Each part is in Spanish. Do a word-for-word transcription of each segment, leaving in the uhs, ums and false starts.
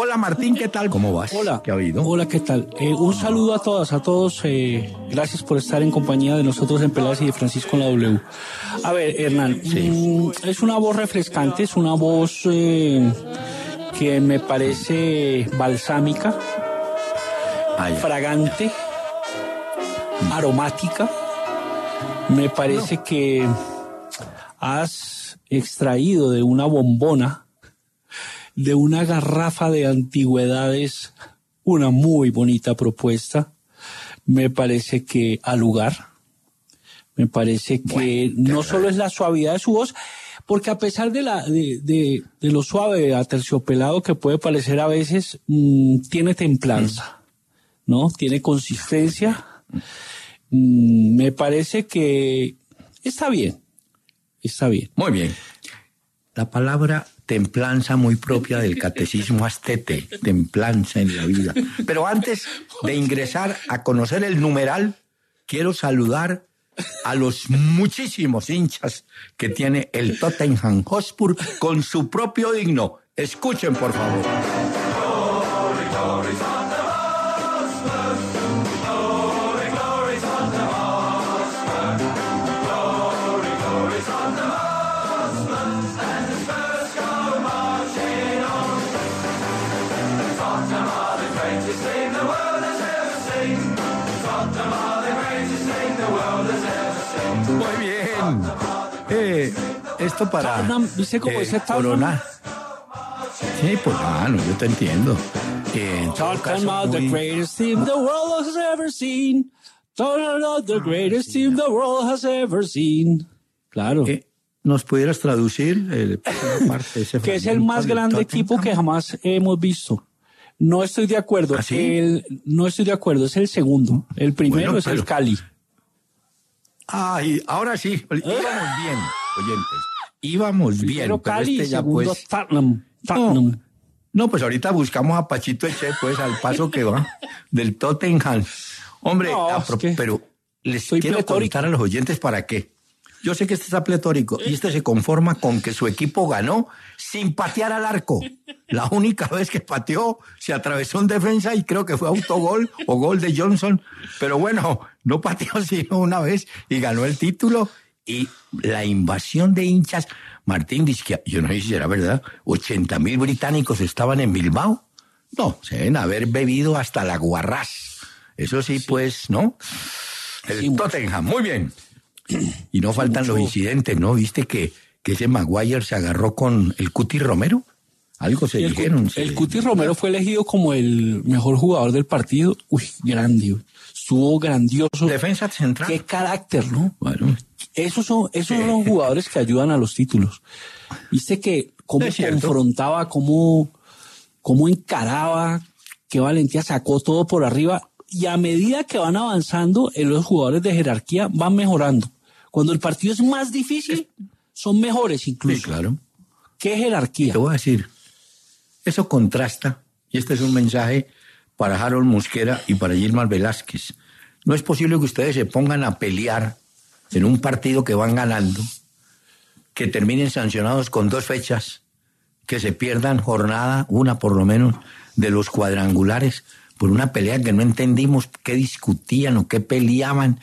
Hola Martín, ¿qué tal? ¿Cómo vas? Hola. ¿Qué ha habido? Hola, ¿qué tal? Eh, un saludo a todas, a todos. Eh, gracias por estar en compañía de nosotros en Peláez y de Francisco en la W. A ver, Hernán, Sí. mmm, es una voz refrescante, es una voz eh, que me parece balsámica, Ay, fragante, aromática. Me parece no. que has extraído de una bombona, de una garrafa de antigüedades, una muy bonita propuesta. Me parece que al lugar, me parece que bueno, no solo es la suavidad de su voz, porque a pesar de la de, de, de lo suave, aterciopelado que puede parecer a veces, mmm, tiene templanza, ¿no? Tiene consistencia. Mmm, me parece que está bien, está bien. Muy bien. La palabra templanza muy propia del catecismo astete, templanza en la vida. Pero antes de ingresar a conocer el numeral, quiero saludar a los muchísimos hinchas que tiene el Tottenham Hotspur con su propio himno. Escuchen, por favor. Muy bien. Eh, esto para Tottenham, ¿viste cómo eh, dice coronar. Sí, pues ah, no, yo te entiendo. Eh, Tottenham, the greatest team the world has ever seen. Tottenham, the greatest ah, sí, team the world has ever seen. Claro. Eh, ¿Nos pudieras traducir el, parte de ese que es el más grande equipo que jamás hemos visto? No estoy de acuerdo. ¿Ah, sí? el, no estoy de acuerdo, es el segundo. El primero bueno, es pero... el Cali. Ay, ahora sí, íbamos bien, oyentes. Íbamos bien. Primero Cali, pero este ya segundo pues... Tottenham. Tottenham. No, no, pues ahorita buscamos a Pachito Eche, pues al paso que va del Tottenham. Hombre, no, a pro... es que pero les soy quiero pletórico. contar a los oyentes para qué. Yo sé que este está pletórico y este se conforma con que su equipo ganó sin patear al arco. La única vez que pateó se atravesó en defensa y creo que fue autogol o gol de Johnson. Pero bueno, no pateó sino una vez y ganó el título. Y la invasión de hinchas, Martín dice que, yo no sé si será verdad, ochenta mil británicos estaban en Bilbao. No, se deben haber bebido hasta la guarrás. Eso sí, sí. pues, ¿no? El sí, Tottenham, muy bien. Y no faltan mucho. Los incidentes, ¿no? ¿Viste que, que ese Maguire se agarró con el Cuti Romero? Algo se el dijeron. Cu el se... Cuti Romero fue elegido como el mejor jugador del partido. Uy, grande. Estuvo grandioso. Defensa central. Qué carácter, ¿no? Bueno. Esos son, esos sí. son jugadores que ayudan a los títulos. Viste que cómo confrontaba, cómo, cómo encaraba, qué valentía, sacó todo por arriba. Y a medida que van avanzando, los jugadores de jerarquía van mejorando. Cuando el partido es más difícil, son mejores incluso. Sí, claro. ¿Qué jerarquía? Te voy a decir, eso contrasta, y este es un mensaje para Harold Mosquera y para Gilmar Velázquez. No es posible que ustedes se pongan a pelear en un partido que van ganando, que terminen sancionados con dos fechas, que se pierdan jornada, una por lo menos, de los cuadrangulares, por una pelea que no entendimos qué discutían o qué peleaban.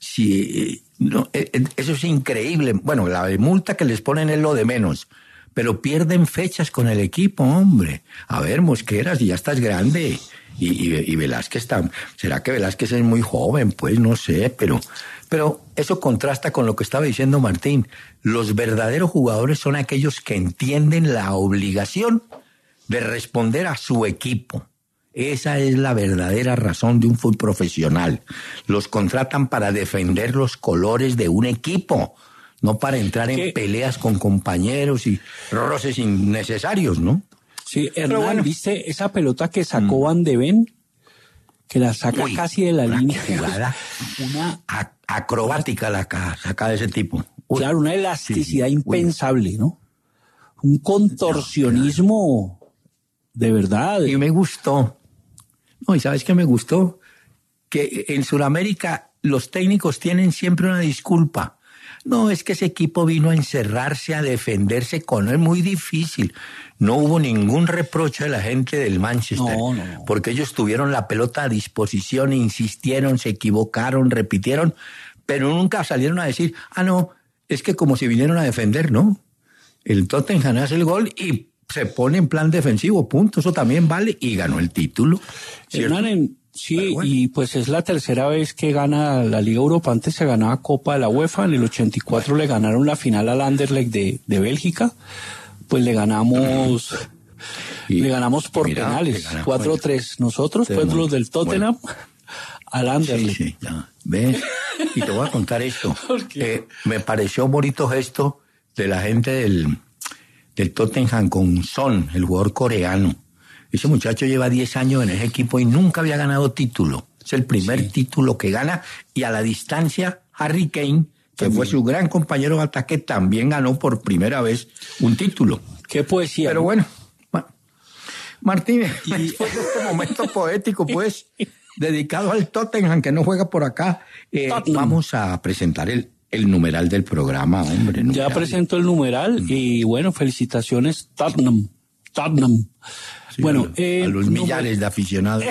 Si, no, eso es increíble. Bueno, la multa que les ponen es lo de menos, pero pierden fechas con el equipo, hombre. A ver, Mosquera, si ya estás grande. Y, y, y Velázquez está... ¿Será que Velázquez es muy joven? Pues no sé, pero... Pero eso contrasta con lo que estaba diciendo Martín. Los verdaderos jugadores son aquellos que entienden la obligación de responder a su equipo. Esa es la verdadera razón de un fútbol profesional. Los contratan para defender los colores de un equipo, no para entrar en ¿Qué? peleas con compañeros y roces innecesarios, ¿no? Sí, Hernán, bueno. ¿viste esa pelota que sacó mm. Van de Ven? Que la saca Uy, casi de la una línea. Jugada una a, acrobática la saca de ese tipo. Uy. Claro, una elasticidad sí, impensable, Uy. ¿no? Un contorsionismo no, de verdad. Y me gustó. No, ¿y sabes qué me gustó? Que en Sudamérica los técnicos tienen siempre una disculpa. No, es que ese equipo vino a encerrarse, a defenderse con él, muy difícil. No hubo ningún reproche de la gente del Manchester, no, no, no. porque ellos tuvieron la pelota a disposición, insistieron, se equivocaron, repitieron, pero nunca salieron a decir, ah, no, es que como si vinieron a defender, ¿no? El Tottenham hace el gol y se pone en plan defensivo, punto, eso también vale, y ganó el título. Hernán, sí, bueno. Y pues es la tercera vez que gana la Liga Europa. Antes se ganaba Copa de la UEFA, en el ochenta y cuatro bueno. le ganaron la final al Anderlecht de, de Bélgica, pues le ganamos y, le ganamos por mira, penales, cuatro tres, nosotros, pues los del Tottenham, bueno. al Anderlecht. Sí, sí, ya, ¿ves? Y te voy a contar esto, eh, me pareció un bonito gesto de la gente del, del Tottenham con Son, el jugador coreano. Ese muchacho lleva diez años en ese equipo y nunca había ganado título. Es el primer sí. título que gana, y a la distancia Harry Kane, que también fue su gran compañero de ataque, también ganó por primera vez un título. Qué poesía. Pero bueno, bueno. Martínez, y... después de este momento poético, pues, dedicado al Tottenham, que no juega por acá, eh, vamos a presentar el, el numeral del programa, hombre. Numeral. Ya presento el numeral mm. y bueno, felicitaciones, Tottenham. Tottenham. Sí, bueno, a, eh, a los millares no, de aficionados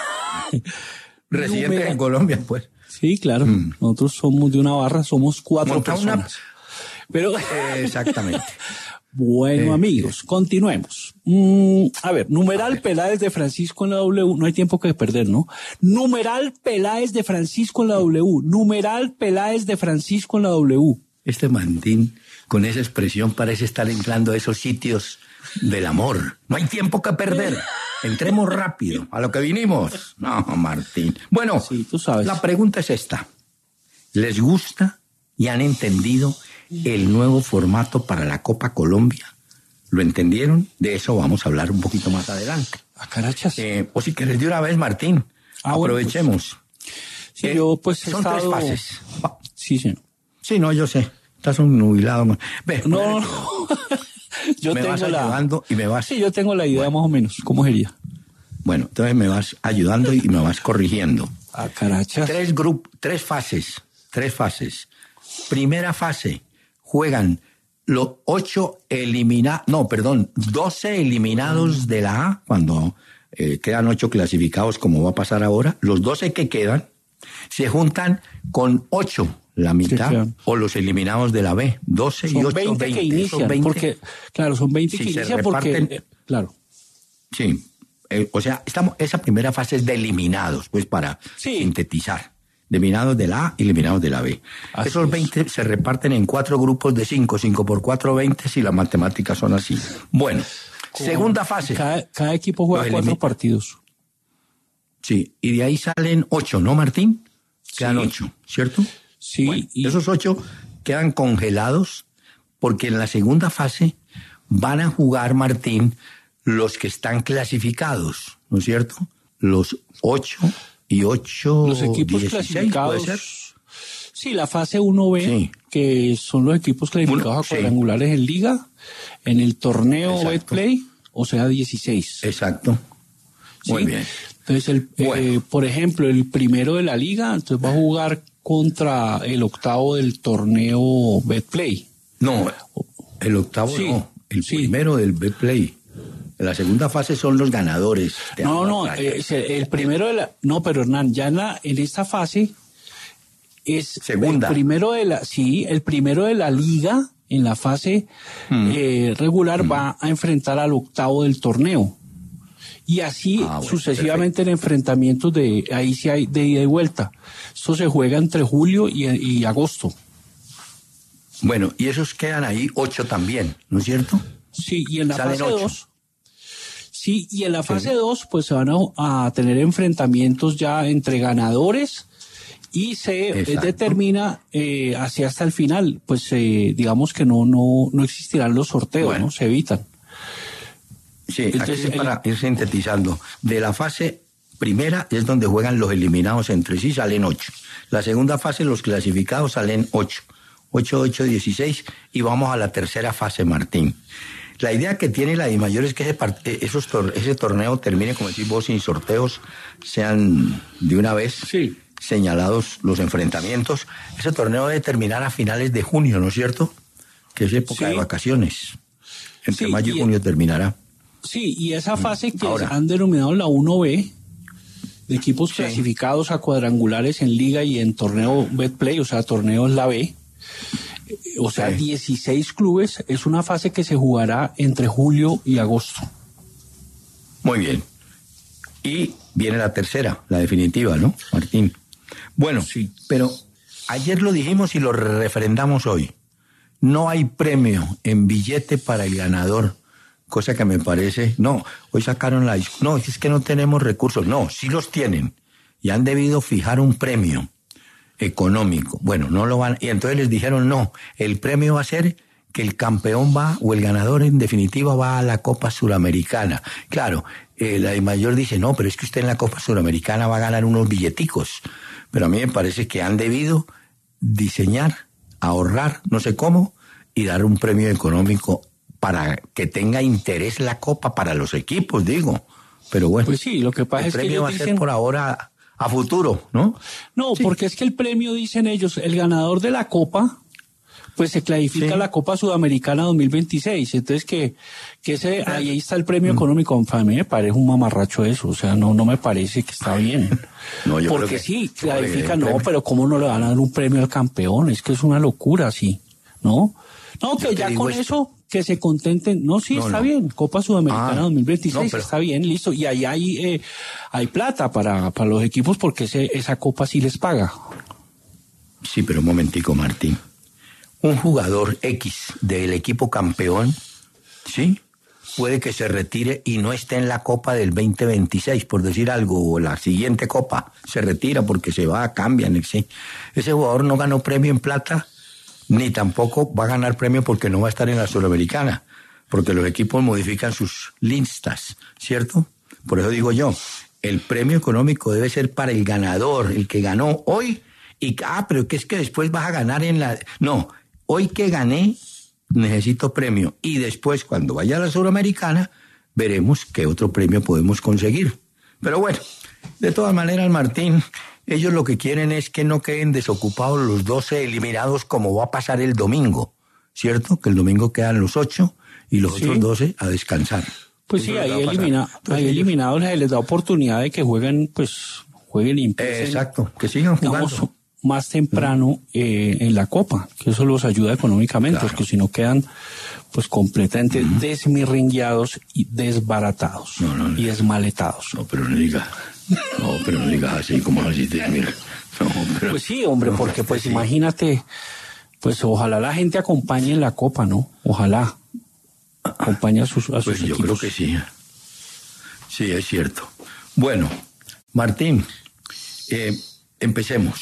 residentes numeral. En Colombia, pues. Sí, claro. Mm. Nosotros somos de una barra, somos cuatro Monta personas. Una... Pero eh, exactamente. Bueno, eh, amigos, eh. continuemos. Mm, a ver, numeral a ver. Peláez de Francisco en la W. No hay tiempo que perder, ¿no? Numeral Peláez de Francisco en la W. Numeral Peláez de Francisco en la W. Este Martín, con esa expresión, parece estar entrando a esos sitios del amor. No hay tiempo que perder. Entremos rápido a lo que vinimos. No, Martín. Bueno, sí, tú sabes. La pregunta es esta. ¿Les gusta y han entendido el nuevo formato para la Copa Colombia? ¿Lo entendieron? De eso vamos a hablar un poquito más adelante. A carachas. Eh, o si querés de una vez, Martín, ah, aprovechemos. Bueno, pues, sí, eh, yo pues he son estado... tres fases. Sí, sí. Sí, no, yo sé. Estás un nubilado. Ve, no, no. Yo me tengo vas la... ayudando y me vas... Sí, yo tengo la idea bueno. más o menos. ¿Cómo sería? Bueno, entonces me vas ayudando y me vas corrigiendo. A carachas. Tres grupos, tres fases, tres fases. Primera fase, juegan los ocho eliminados, no, perdón, doce eliminados de la A, cuando eh, quedan ocho clasificados, como va a pasar ahora. Los doce que quedan se juntan con ocho, la mitad, sí, claro. O los eliminados de la B, doce son y ocho, veinte. veinte que inician, veinte. Porque, claro, son veinte sí, que inician porque, eh, claro. Sí, eh, o sea, estamos, esa primera fase es de eliminados, pues para sí. sintetizar. Eliminados de la A y eliminados de la B. Así Esos veinte es. Se reparten en cuatro grupos de cinco, cinco por cuatro, veinte, si las matemáticas son así. Bueno, Con, segunda fase. Cada, cada equipo juega cuatro elim... partidos. Sí, y de ahí salen ocho, ¿no, Martín? Quedan sí. ocho, ¿cierto? Sí. Bueno, y... Esos ocho quedan congelados porque en la segunda fase van a jugar, Martín, los que están clasificados, ¿no es cierto? Los ocho y ocho, los equipos dieciséis, clasificados. ¿Puede ser? Sí, la fase uno B, sí. que son los equipos clasificados Uno, a cuadrangulares sí. en Liga, en el torneo Betplay, o sea, dieciséis. Exacto. Muy ¿sí? bien. Entonces, el, bueno. eh, por ejemplo, el primero de la Liga, entonces va a jugar contra el octavo del torneo Betplay. No, el octavo sí. no, el sí. primero del Betplay. En la segunda fase son los ganadores. No, no, eh, el primero de la... No, pero Hernán, ya en, la, en esta fase es... Segunda. El primero de la... Sí, el primero de la Liga, en la fase mm. eh, regular, mm. va a enfrentar al octavo del torneo. Y así ah, bueno, sucesivamente perfecto. En enfrentamientos de... Ahí sí hay de ida y vuelta. Esto se juega entre julio y, y agosto. Bueno, y esos quedan ahí ocho también, ¿no es cierto? Sí, y en la Salen fase dos... Sí, y en la fase dos, sí. pues se van a, a tener enfrentamientos ya entre ganadores y se eh, determina eh, hacia hasta el final, pues eh, digamos que no no no existirán los sorteos, bueno. ¿no? Se evitan. Sí, entonces, aquí para el... ir sintetizando, de la fase primera es donde juegan los eliminados entre sí, salen ocho. La segunda fase, los clasificados salen ocho. Ocho, ocho, dieciséis, y vamos a la tercera fase, Martín. La idea que tiene la DIMAYOR es que ese, esos tor ese torneo termine, como decís vos, sin sorteos, sean de una vez. Sí. señalados los enfrentamientos. Ese torneo debe terminar a finales de junio, ¿no es cierto? Que es época sí. de vacaciones. Entre sí, mayo y, y junio terminará. Sí, y esa fase que Ahora, han denominado la uno B, de equipos sí. clasificados a cuadrangulares en liga y en torneo Betplay, o sea, torneos la B, o sea, sí. dieciséis clubes, es una fase que se jugará entre julio y agosto. Muy bien. Y viene la tercera, la definitiva, ¿no, Martín? Bueno, sí, pero ayer lo dijimos y lo refrendamos hoy. No hay premio en billete para el ganador, cosa que me parece... No, hoy sacaron la... No, es que no tenemos recursos. No, sí los tienen y han debido fijar un premio económico. Bueno, no lo van... Y entonces les dijeron, no, el premio va a ser que el campeón va, o el ganador en definitiva va a la Copa Suramericana. Claro, eh, la de mayor dice, no, pero es que usted en la Copa Suramericana va a ganar unos billeticos. Pero a mí me parece que han debido diseñar, ahorrar, no sé cómo, y dar un premio económico para que tenga interés la Copa para los equipos, digo. Pero bueno, pues sí, lo que pasa el es premio que va a dicen... ser por ahora a futuro, ¿no? No, sí. porque es que el premio, dicen ellos, el ganador de la Copa, pues se clasifica sí. a la Copa Sudamericana dos mil veintiséis. Entonces que, que ese, ahí está el premio mm. económico. A mí me parece un mamarracho eso, o sea, no, no me parece que está bien. No, yo porque creo que sí, clasifica, no, pero ¿cómo no le van a dar un premio al campeón? Es que es una locura, sí, ¿no? No, que ya con esto. eso, que se contenten. No, sí, no, está no. bien. Copa Sudamericana ah, dos mil veintiséis, no, pero... está bien, listo. Y ahí hay, eh, hay plata para, para los equipos porque ese, esa copa sí les paga. Sí, pero un momentico, Martín. Un jugador X del equipo campeón, ¿sí? Puede que se retire y no esté en la Copa del veinte veintiséis, por decir algo, o la siguiente Copa. Se retira porque se va, cambian, ¿sí? Ese jugador no ganó premio en plata, ni tampoco va a ganar premio porque no va a estar en la Sudamericana, porque los equipos modifican sus listas, ¿cierto? Por eso digo yo, el premio económico debe ser para el ganador, el que ganó hoy, y ah, pero que es que después vas a ganar en la... No, hoy que gané, necesito premio, y después cuando vaya a la Sudamericana, veremos qué otro premio podemos conseguir. Pero bueno, de todas maneras, Martín... Ellos lo que quieren es que no queden desocupados los doce eliminados como va a pasar el domingo, ¿cierto? Que el domingo quedan los ocho y los sí. otros doce a descansar. Pues Eso sí, ahí, elimina, ahí eliminados les, les da oportunidad de que jueguen, pues, jueguen y eh, Exacto, que sigan jugando. Digamos, más temprano eh, en la Copa, que eso los ayuda económicamente, claro. porque si no quedan, pues, completamente uh-huh. desmirringueados y desbaratados no, no, no. y desmaletados. No, pero no diga... No, pero no digas así, como así te mira. No, pero, pues sí, hombre, no, porque pues sí. imagínate, pues ojalá la gente acompañe en la Copa, ¿no? Ojalá acompañe a sus, a sus pues equipos. Yo creo que sí. Sí, es cierto. Bueno, Martín, eh, empecemos.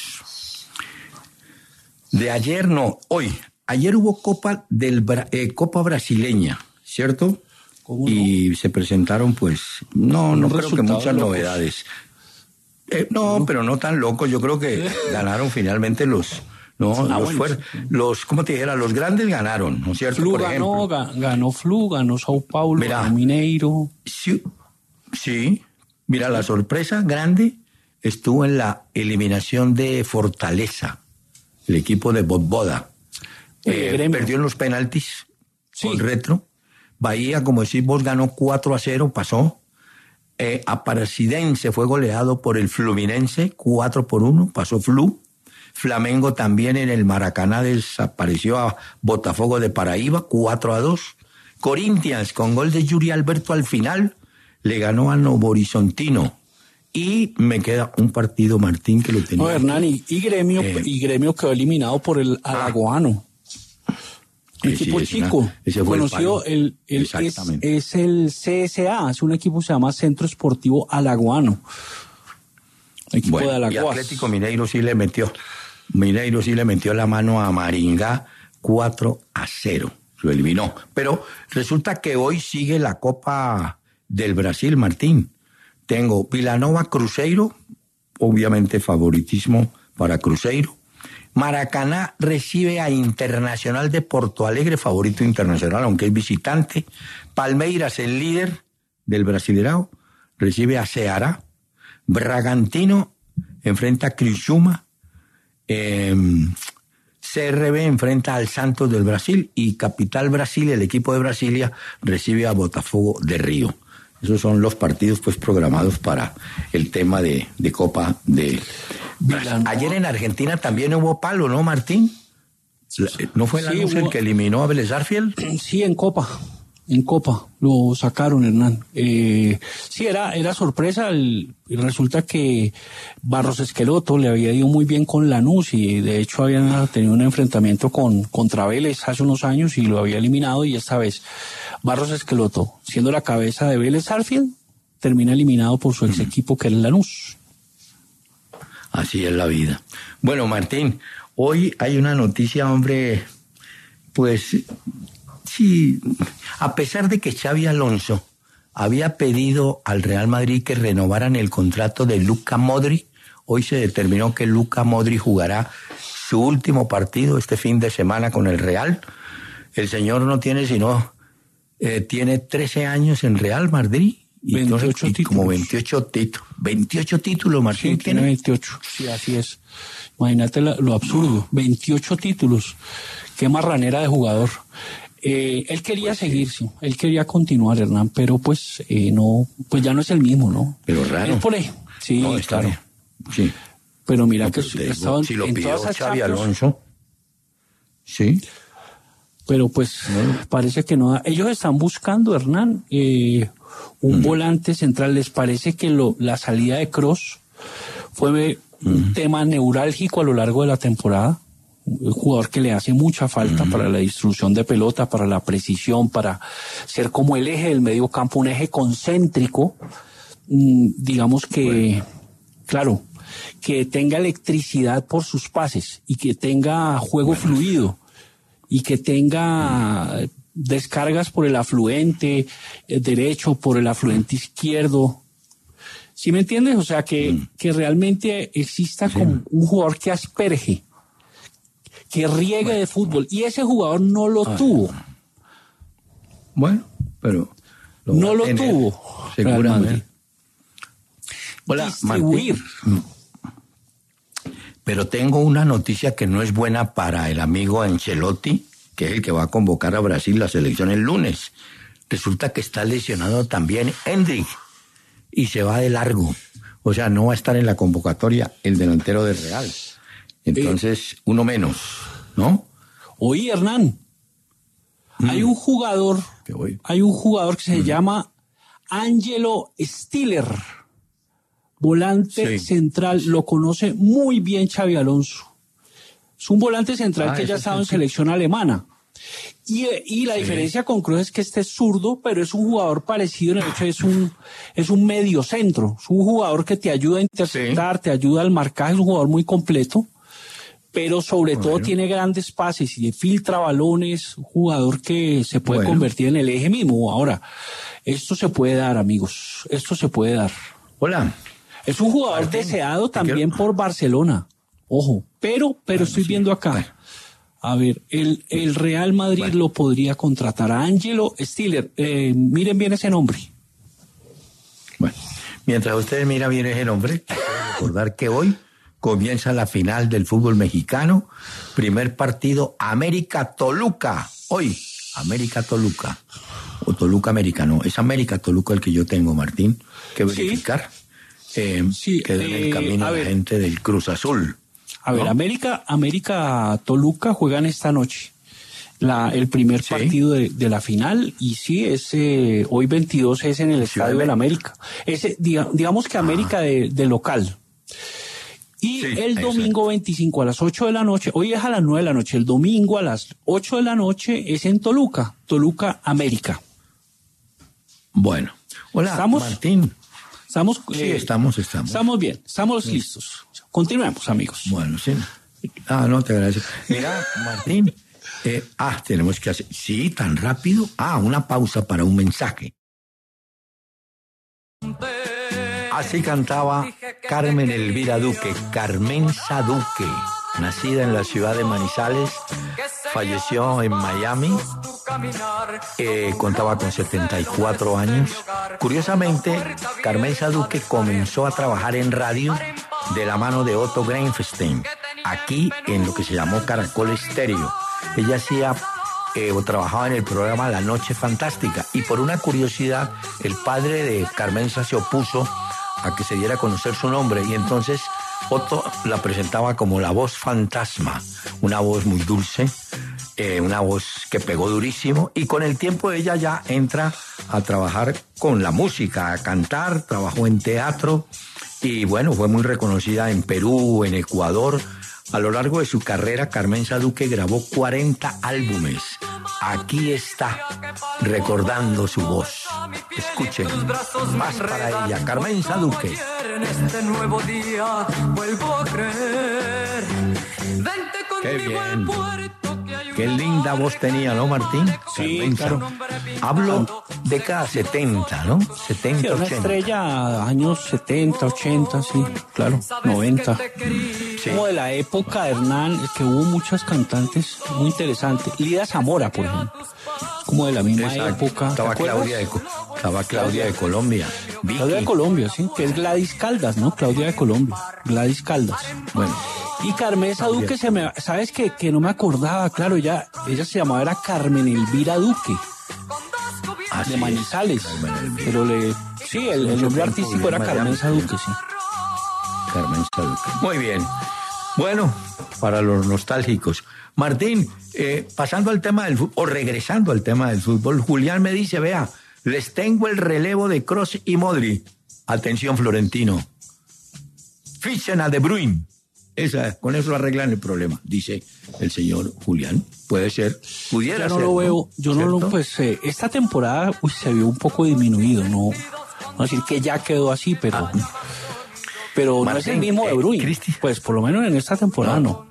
De ayer no, hoy. Ayer hubo Copa del eh, Copa Brasileña, ¿cierto? Y no? se presentaron, pues, no, no creo que muchas locos. novedades. Eh, no, no, pero no tan locos. Yo creo que ganaron finalmente los, no, ah, los, bueno, sí. los, ¿cómo te dijera? Los grandes ganaron, ¿no es cierto? Flu Por ganó, ganó Flu, ganó Sao Paulo, Mira, ganó Mineiro. Sí, sí, mira, la sorpresa grande estuvo en la eliminación de Fortaleza, el equipo de Voivoda. Eh, perdió en los penaltis sí. con Retro. Bahía, como decís vos, ganó cuatro a cero, pasó. Eh, Aparecidense fue goleado por el Fluminense, cuatro por uno, pasó Flu. Flamengo también en el Maracaná desapareció a Botafogo de Paraíba, cuatro a dos. Corinthians, con gol de Yuri Alberto al final, le ganó a Novo Horizontino. Y me queda un partido, Martín, que lo tenía. No, Hernán, y, y, Gremio, eh, y Gremio quedó eliminado por el Alagoano. Un equipo sí, chico, una, conocido, el, el, es, es el C S A, es un equipo que se llama Centro Esportivo Alagoano. Equipo bueno, de Alagoas. Y Atlético Mineiro sí le metió, Mineiro sí le metió la mano a Maringá cuatro a cero, lo eliminó. Pero resulta que hoy sigue la Copa del Brasil, Martín. Tengo Vila Nova Cruzeiro, obviamente favoritismo para Cruzeiro. Maracaná recibe a Internacional de Porto Alegre, favorito internacional, aunque es visitante. Palmeiras, el líder del Brasileirão, recibe a Ceará. Bragantino enfrenta a Criciúma, eh, C R B enfrenta al Santos del Brasil y Capital Brasil, el equipo de Brasilia, recibe a Botafogo de Río. Esos son los partidos pues programados para el tema de, de Copa de Brasil. Ayer en Argentina también hubo palo, ¿no, Martín? ¿No fue Lanús sí, hubo... el que eliminó a Vélez Sarsfield? Sí, en Copa. En Copa lo sacaron, Hernán. Eh, sí, era, era sorpresa. El, resulta que Barros Esqueloto le había ido muy bien con Lanús y de hecho habían tenido un enfrentamiento con contra Vélez hace unos años y lo había eliminado, y esta vez Barros Esqueloto, siendo la cabeza de Vélez Sarsfield, termina eliminado por su ex equipo que es Lanús. Así es la vida. Bueno, Martín, hoy hay una noticia, hombre, pues... Sí, a pesar de que Xabi Alonso había pedido al Real Madrid que renovaran el contrato de Luka Modric, hoy se determinó que Luka Modric jugará su último partido este fin de semana con el Real. El señor no tiene sino, eh, tiene trece años en Real Madrid. Y veintiocho entonces, y títulos. Como veintiocho títulos. veintiocho títulos, Martín. Sí, tiene veintiocho. Sí, así es. Imagínate la, lo absurdo. veintiocho títulos. Qué marranera de jugador. Eh, él quería pues seguir, sí. Él quería continuar, Hernán, pero pues eh, no, pues ya no es el mismo, ¿no? Pero raro. Él por ahí. Sí, no, claro. Bien. Sí. Pero mira no, que digo, estaban si lo en pidió todas esas Xabi Champions, Alonso. Sí. Pero pues no. Parece que no. Ellos están buscando, Hernán, eh, un mm. volante central. ¿Les parece que lo, la salida de Kroos fue mm. un tema neurálgico a lo largo de la temporada? Un jugador que le hace mucha falta uh-huh. para la distribución de pelota, para la precisión, para ser como el eje del medio campo, un eje concéntrico, mmm, digamos que, bueno. claro, que tenga electricidad por sus pases y que tenga juego bueno. fluido y que tenga uh-huh. descargas por el afluente derecho, por el afluente izquierdo. ¿Sí me entiendes? O sea, que, uh-huh. que realmente exista sí. como un jugador que asperge, que riegue bueno. de fútbol, y ese jugador no lo ah, tuvo. Bueno, pero... Lo no lo tener, tuvo. Seguramente. Hola, distribuir. Martín, pero tengo una noticia que no es buena para el amigo Ancelotti, que es el que va a convocar a Brasil la selección el lunes. Resulta que está lesionado también Endrick, y se va de largo. O sea, no va a estar en la convocatoria el delantero del Real. Entonces, eh, uno menos, ¿no? Oye, Hernán, mm. hay un jugador, hay un jugador que se mm. llama Ángelo Stiller, volante sí. central, lo conoce muy bien Xabi Alonso. Es un volante central ah, que ya ha estado en selección alemana. Y, y la sí. diferencia con Kroos es que este es zurdo, pero es un jugador parecido en el hecho, es un, es un medio centro, es un jugador que te ayuda a interceptar, sí. te ayuda al marcaje, es un jugador muy completo. Pero sobre bueno. todo tiene grandes pases y filtra balones, un jugador que se puede bueno. convertir en el eje mismo. Ahora, esto se puede dar, amigos, esto se puede dar. Hola. Es un jugador Martín, deseado también quiero... por Barcelona, ojo, pero, pero bueno, estoy sí. viendo acá. Bueno. A ver, el, el Real Madrid bueno. lo podría contratar a Ángelo Stiller. Eh, miren bien ese nombre. Bueno, mientras ustedes miran bien ese nombre, quiero recordar que hoy comienza la final del fútbol mexicano. Primer partido, América-Toluca. Hoy, América-Toluca. O Toluca-América, no. Es América-Toluca el que yo tengo, Martín. Que verificar. Sí. Eh, sí, queda en el camino eh, la gente del Cruz Azul. A ¿no? ver, América, América-Toluca juegan esta noche. La, el primer sí. partido de, de la final. Y sí, es, eh, hoy veintidós es en el sí, Estadio del América. Ese, diga, digamos que América ah. de, de local. Y sí, el domingo exacto. veinticinco a las ocho de la noche, hoy es a las nueve de la noche, el domingo a las ocho de la noche es en Toluca, Toluca América. Bueno, hola, ¿estamos, Martín? Estamos, sí, eh, estamos, estamos. Estamos bien, estamos sí. listos. Continuemos, amigos. Bueno, sí. Ah, no, te agradezco. Mira, Martín, eh, ah, tenemos que hacer, sí, tan rápido. Ah, una pausa para un mensaje. Así cantaba Carmen Elvira Duque, Carmenza Duque, nacida en la ciudad de Manizales, falleció en Miami, eh, contaba con setenta y cuatro años. Curiosamente, Carmenza Duque comenzó a trabajar en radio de la mano de Otto Grenfestein, aquí en lo que se llamó Caracol Estéreo. Ella hacía eh, o trabajaba en el programa La Noche Fantástica, y por una curiosidad, el padre de Carmenza se opuso a que se diera a conocer su nombre, y entonces Otto la presentaba como la voz fantasma, una voz muy dulce, eh, una voz que pegó durísimo, y con el tiempo ella ya entra a trabajar con la música, a cantar, trabajó en teatro, y bueno, fue muy reconocida en Perú, en Ecuador. A lo largo de su carrera, Carmenza Duque grabó cuarenta álbumes. Aquí está, recordando su voz. Escuchen, más para ella, Carmenza Duque. En este nuevo día vuelvo a creer. Vente Qué conmigo al bien. puerto que hay Qué una linda voz tenía, ¿no, Martín? Sí, Carmenza. claro. Hablo década setenta, ¿no? Sí, setenta, era una ochenta. estrella años setenta, ochenta, sí, claro, noventa. Sí. Como de la época de Hernán, que hubo muchas cantantes muy interesantes. Lida Zamora, por ejemplo. Como de la misma Exacto. época. ¿te Estaba acuerdas? Claudia de, Co- estaba Claudia de Colombia. Vicky. Claudia de Colombia, sí, que es Gladys Caldas, ¿no? Claudia de Colombia, Gladys Caldas. Bueno, Y Carmenza Duque, se me, ¿sabes qué? Que no me acordaba, claro, ella, ella se llamaba, era Carmen Elvira Duque, así de es. Manizales. Carmen Elvira. Pero le, sí, el, el Mucho nombre tiempo artístico era vivió en Carmenza Miami. Duque, sí. Carmenza Duque. Muy bien. Bueno, para los nostálgicos. Martín, eh, pasando al tema del fútbol, o regresando al tema del fútbol, Julián me dice, vea, les tengo el relevo de Kroos y Modri. Atención, Florentino. Fichen a De Bruyne. Esa, con eso arreglan el problema, dice el señor Julián. Puede ser, pudiera Yo no ser, lo veo, yo no lo, ¿Cierto? pues, eh, esta temporada uy, se vio un poco disminuido, no, no decir que ya quedó así, pero, pero no es el Martín, mismo De eh, Bruyne, Cristi- pues por lo menos en esta temporada no.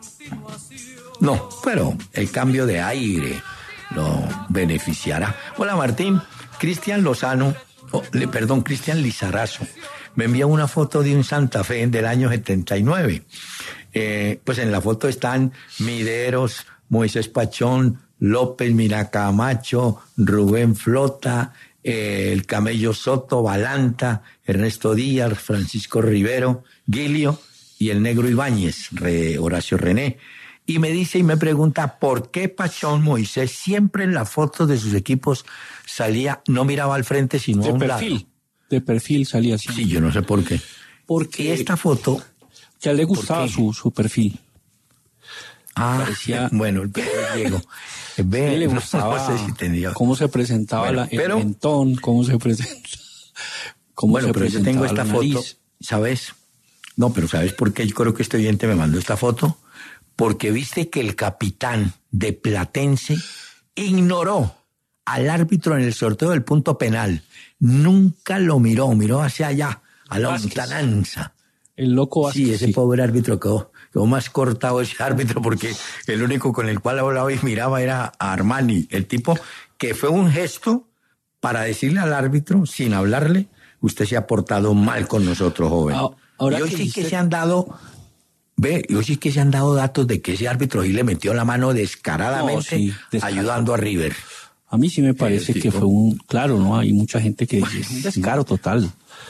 No, pero el cambio de aire lo beneficiará. Hola Martín, Cristian Lozano, oh, le, perdón, Cristian Lizarazo, me envía una foto de un Santa Fe del año setenta y nueve. Eh, pues en la foto están Mideros, Moisés Pachón, López Miracamacho, Rubén Flota, eh, el Camello Soto, Balanta, Ernesto Díaz, Francisco Rivero, Guilio y el Negro Ibáñez, Re, Horacio René. Y me dice y me pregunta por qué Pachón Moisés siempre en las fotos de sus equipos salía, no miraba al frente sino a De un perfil, lado. de perfil salía así. Sí, yo no sé por qué. Y Porque esta foto, ya le gustaba qué? su, su perfil. ah, Parecía- bueno, el Diego, ve, Sí, le no, gustaba no sé si entendió. cómo se presentaba Bueno, la, el pero- mentón, cómo se presenta. Cómo Bueno, se pero yo tengo presentaba esta la foto, nariz. ¿sabes? No, pero ¿sabes por qué? Yo creo que este oyente me mandó esta foto. Porque viste que el capitán de Platense ignoró al árbitro en el sorteo del punto penal. Nunca lo miró, miró hacia allá, a la Vázquez. lontananza. El loco Vázquez, Sí, ese sí. pobre árbitro quedó, quedó más cortado ese árbitro porque el único con el cual hablaba y miraba era a Armani, el tipo que fue un gesto para decirle al árbitro, sin hablarle, usted se ha portado mal con nosotros, joven. Ah, ahora y hoy que sí que dice- se han dado, ve, y hoy sí que se han dado datos de que ese árbitro sí le metió la mano descaradamente No, sí, descarado. ayudando a River. A mí sí me parece el que tipo- fue un, claro, ¿no? Hay mucha gente que dice, es un descaro total.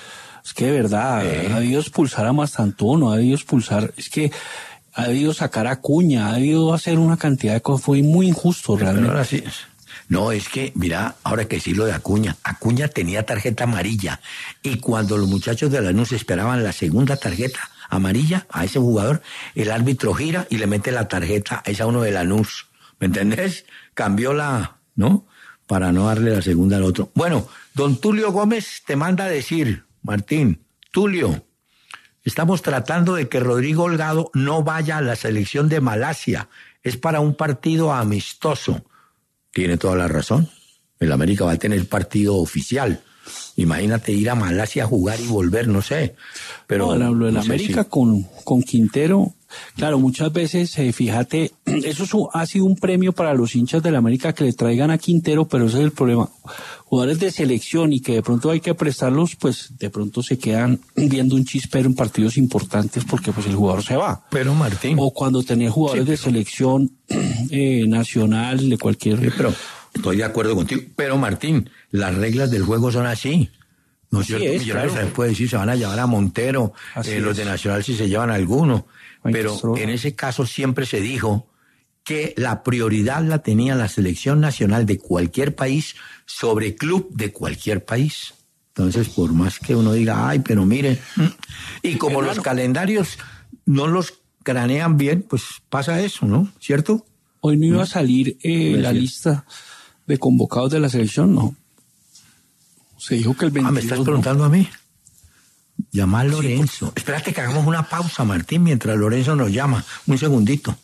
Es que de verdad, Eh. ha debido expulsar a Mastantuono, ha debido expulsar, es que ha debido sacar a Cuña, ha debido hacer una cantidad de cosas, fue muy injusto Pero realmente. ahora sí. No, es que, mira, ahora que sí lo de Acuña, Acuña tenía tarjeta amarilla y cuando los muchachos de Lanús esperaban la segunda tarjeta amarilla a ese jugador, el árbitro gira y le mete la tarjeta a esa uno de Lanús. ¿Me entendés? Cambió la, ¿no? Para no darle la segunda al otro. Bueno, don Tulio Gómez te manda a decir, Martín, Tulio, estamos tratando de que Rodrigo Holgado no vaya a la selección de Malasia. Es para un partido amistoso. Tiene toda la razón. El América va a tener partido oficial. Imagínate ir a Malasia a jugar y volver, no sé. Pero No, lo de la no sé América si- con, con Quintero, claro, muchas veces, eh, fíjate, eso es un- ha sido un premio para los hinchas de la América que le traigan a Quintero, pero ese es el problema. Jugadores de selección y que de pronto hay que prestarlos, pues de pronto se quedan viendo un chispero en partidos importantes porque pues el jugador se va. Pero Martín, O cuando tenía jugadores Sí, de pero- selección eh, nacional, de cualquier... sí, pero estoy de acuerdo contigo. Pero Martín, las reglas del juego son así. ¿No es cierto? Millonarios claro. También puede decir, se van a llevar a Montero, eh, los de Nacional si se llevan a alguno. Ay, pero en ese caso siempre se dijo que la prioridad la tenía la selección nacional de cualquier país sobre club de cualquier país. Entonces, por más que uno diga, ay, pero mire, y como Hermano. los calendarios no los cranean bien, pues pasa eso, ¿no? ¿Cierto? Hoy no iba a salir eh, la lista de convocados de la selección, ¿no? Se dijo que el veintidós... Ah, ¿me estás preguntando no. a mí? Llama a Lorenzo. Sí, pues... Espérate que hagamos una pausa, Martín, mientras Lorenzo nos llama. Un segundito.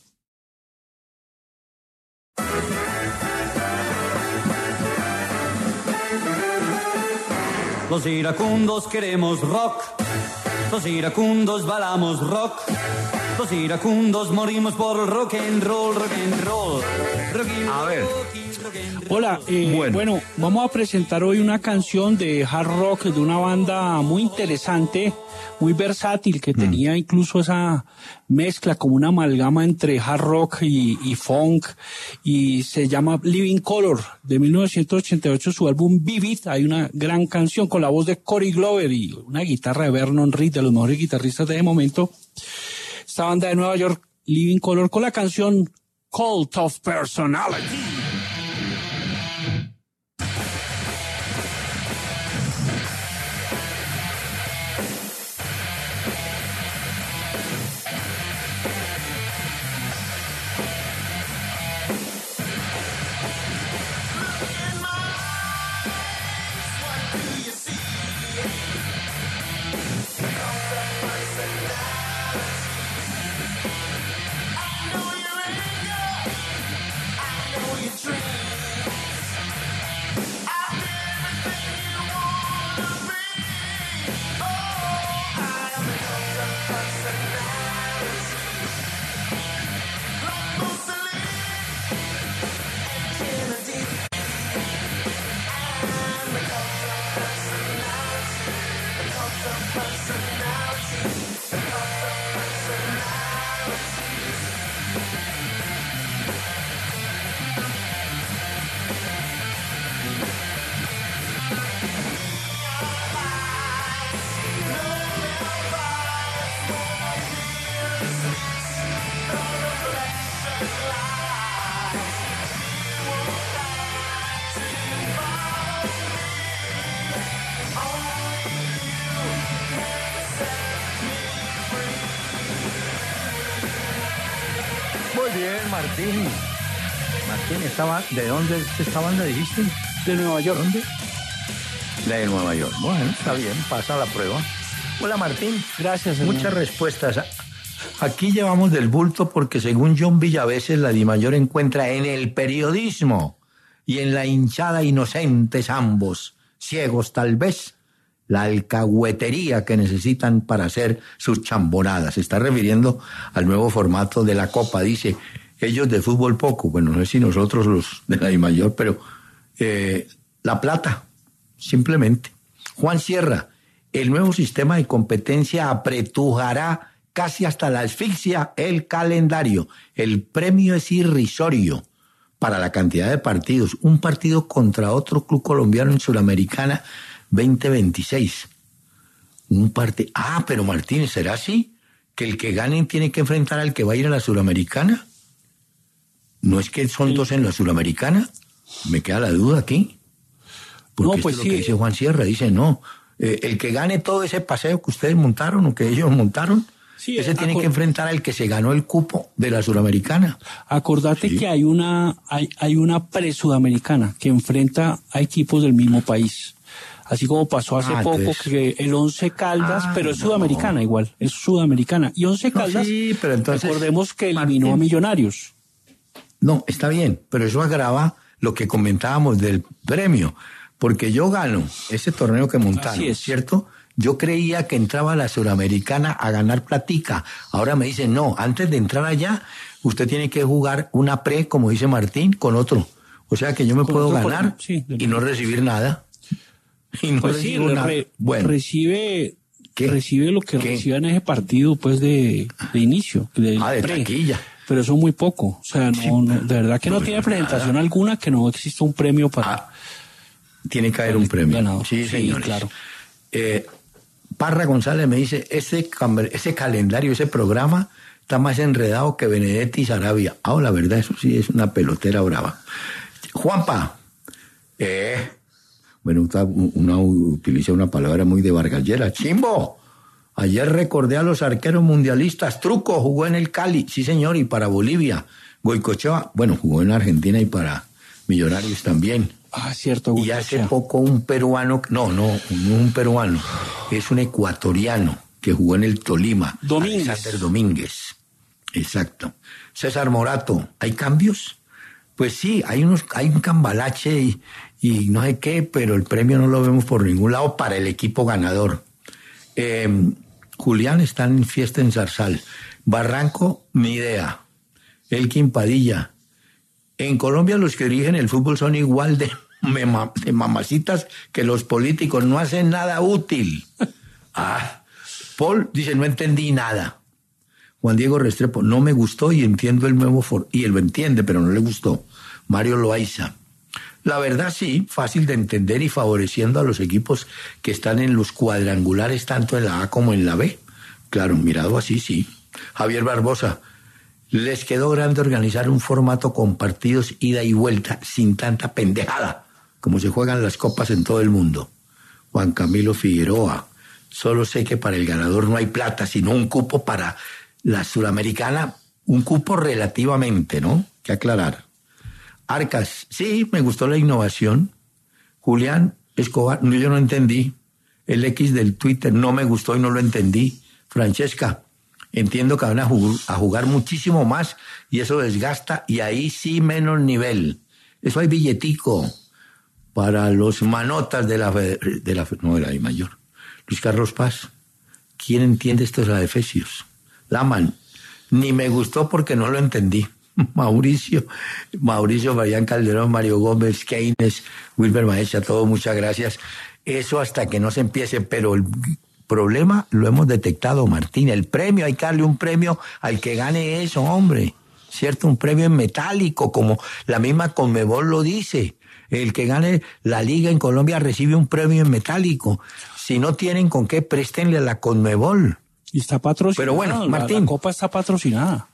Los iracundos queremos rock. Los iracundos bailamos rock. Los iracundos morimos por rock and roll, rock and roll. Rock and a ver. Hola, eh, bueno. bueno, vamos a presentar hoy una canción de hard rock de una banda muy interesante, muy versátil, que mm. tenía incluso esa mezcla como una amalgama entre hard rock y, y funk, y se llama Living Color, de mil novecientos ochenta y ocho, su álbum Vivid. Hay una gran canción con la voz de Corey Glover y una guitarra de Vernon Reid, de los mejores guitarristas de ese momento. Esta banda de Nueva York, Living Color, con la canción Cult of Personality. Martín, Martín, estaba, ¿de dónde es esta banda dijiste? De Nueva York. ¿Dónde? De Nueva York. Bueno, está bien, pasa la prueba. Hola Martín. Gracias. Muchas hermano. respuestas. Aquí llevamos del bulto porque según John Villaveses, la Dimayor encuentra en el periodismo y en la hinchada inocentes ambos, ciegos tal vez, la alcahuetería que necesitan para hacer sus chambonadas. Se está refiriendo al nuevo formato de la Copa. Dice, ellos de fútbol poco, bueno, no sé si nosotros los de la Dimayor, pero eh, la plata, simplemente. Juan Sierra, el nuevo sistema de competencia apretujará casi hasta la asfixia el calendario. El premio es irrisorio para la cantidad de partidos. Un partido contra otro club colombiano en Suramericana veinte veintiséis. Un partido. Ah, pero Martínez, ¿será así? ¿Que el que gane tiene que enfrentar al que va a ir a la Suramericana? ¿No es que son dos en la Suramericana? Me queda la duda aquí. Porque no, pues esto es sí. Lo que dice Juan Sierra. Dice, no, eh, el que gane todo ese paseo que ustedes montaron o que ellos montaron, sí, ese tiene que enfrentar al que se ganó el cupo de la Suramericana. Acordate sí. que hay una, hay, hay una pre-sudamericana que enfrenta a equipos del mismo país. Así como pasó hace ah, poco entonces... que el Once Caldas, ah, pero es no. sudamericana igual, es sudamericana. Y Once Caldas, no, sí, pero entonces, recordemos que eliminó Martín, a Millonarios. No, está bien, pero eso agrava lo que comentábamos del premio, porque yo gano ese torneo que montaron, es. ¿cierto? Yo creía que entraba a la Suramericana a ganar platica. Ahora me dicen, no, antes de entrar allá, usted tiene que jugar una pre, como dice Martín, con otro. O sea que yo me con puedo ganar por... sí, y no recibir nada. Y no pues sí, re, bueno, recibe, recibe lo que ¿Qué? recibe en ese partido pues de, de inicio. De ah, de pre, taquilla. Pero eso muy poco. O sea, no, sí, no, de verdad que no, no tiene presentación nada. alguna, que no existe un premio para... Ah, tiene que haber un premio. Ganador. Sí, sí, señores. claro. Eh, Parra González me dice, ese, ese calendario, ese programa está más enredado que Benedetti y Sarabia. Ah, oh, la verdad, eso sí es una pelotera brava. Juanpa, eh, bueno, una, utiliza una palabra muy de Vargallera. Chimbo, ayer recordé a los arqueros mundialistas. Truco jugó en el Cali, sí señor, y para Bolivia. Goicoechea, bueno, jugó en Argentina y para Millonarios también. Ah, cierto. Y hace poco un peruano, no, no, no un peruano, es un ecuatoriano que jugó en el Tolima. Domínguez. Alexander Domínguez. Exacto. César Morato, ¿hay cambios? Pues sí, hay unos, hay un cambalache y, y no sé qué, pero el premio no lo vemos por ningún lado para el equipo ganador. Eh, Julián está en fiesta en Zarzal. Barranco, ni idea. Elkin Padilla. En Colombia los que dirigen el fútbol son igual de, de mamacitas que los políticos, no hacen nada útil. Ah, Paul dice, no entendí nada. Juan Diego Restrepo, no me gustó y entiendo el nuevo for y él lo entiende, pero no le gustó. Mario Loaiza, la verdad sí, fácil de entender y favoreciendo a los equipos que están en los cuadrangulares tanto en la A como en la B. Claro, mirado así, sí. Javier Barbosa, les quedó grande organizar un formato con partidos ida y vuelta sin tanta pendejada, como se juegan las copas en todo el mundo. Juan Camilo Figueroa, solo sé que para el ganador no hay plata, sino un cupo para la Suramericana, un cupo relativamente, ¿no? Que aclarar. Arcas, sí, me gustó la innovación. Julián Escobar, no, yo no entendí. El X del Twitter no me gustó y no lo entendí. Francesca, entiendo que van a jugar, a jugar muchísimo más y eso desgasta y ahí sí menos nivel. Eso hay billetico para los manotas de la, de la no, de la I mayor. Luis Carlos Paz, ¿quién entiende estos adefesios? Laman, ni me gustó porque no lo entendí. Mauricio, Mauricio, Marián Calderón, Mario Gómez, Keynes, Wilber Maecha, todo, muchas gracias. Eso hasta que no se empiece, pero el problema lo hemos detectado, Martín. El premio, hay que darle un premio al que gane eso, hombre. ¿Cierto? Un premio en metálico, como la misma Conmebol lo dice. El que gane la liga en Colombia recibe un premio en metálico. Si no tienen con qué, préstenle a la Conmebol. Y está patrocinada. Pero bueno, la, Martín. La Copa está patrocinada.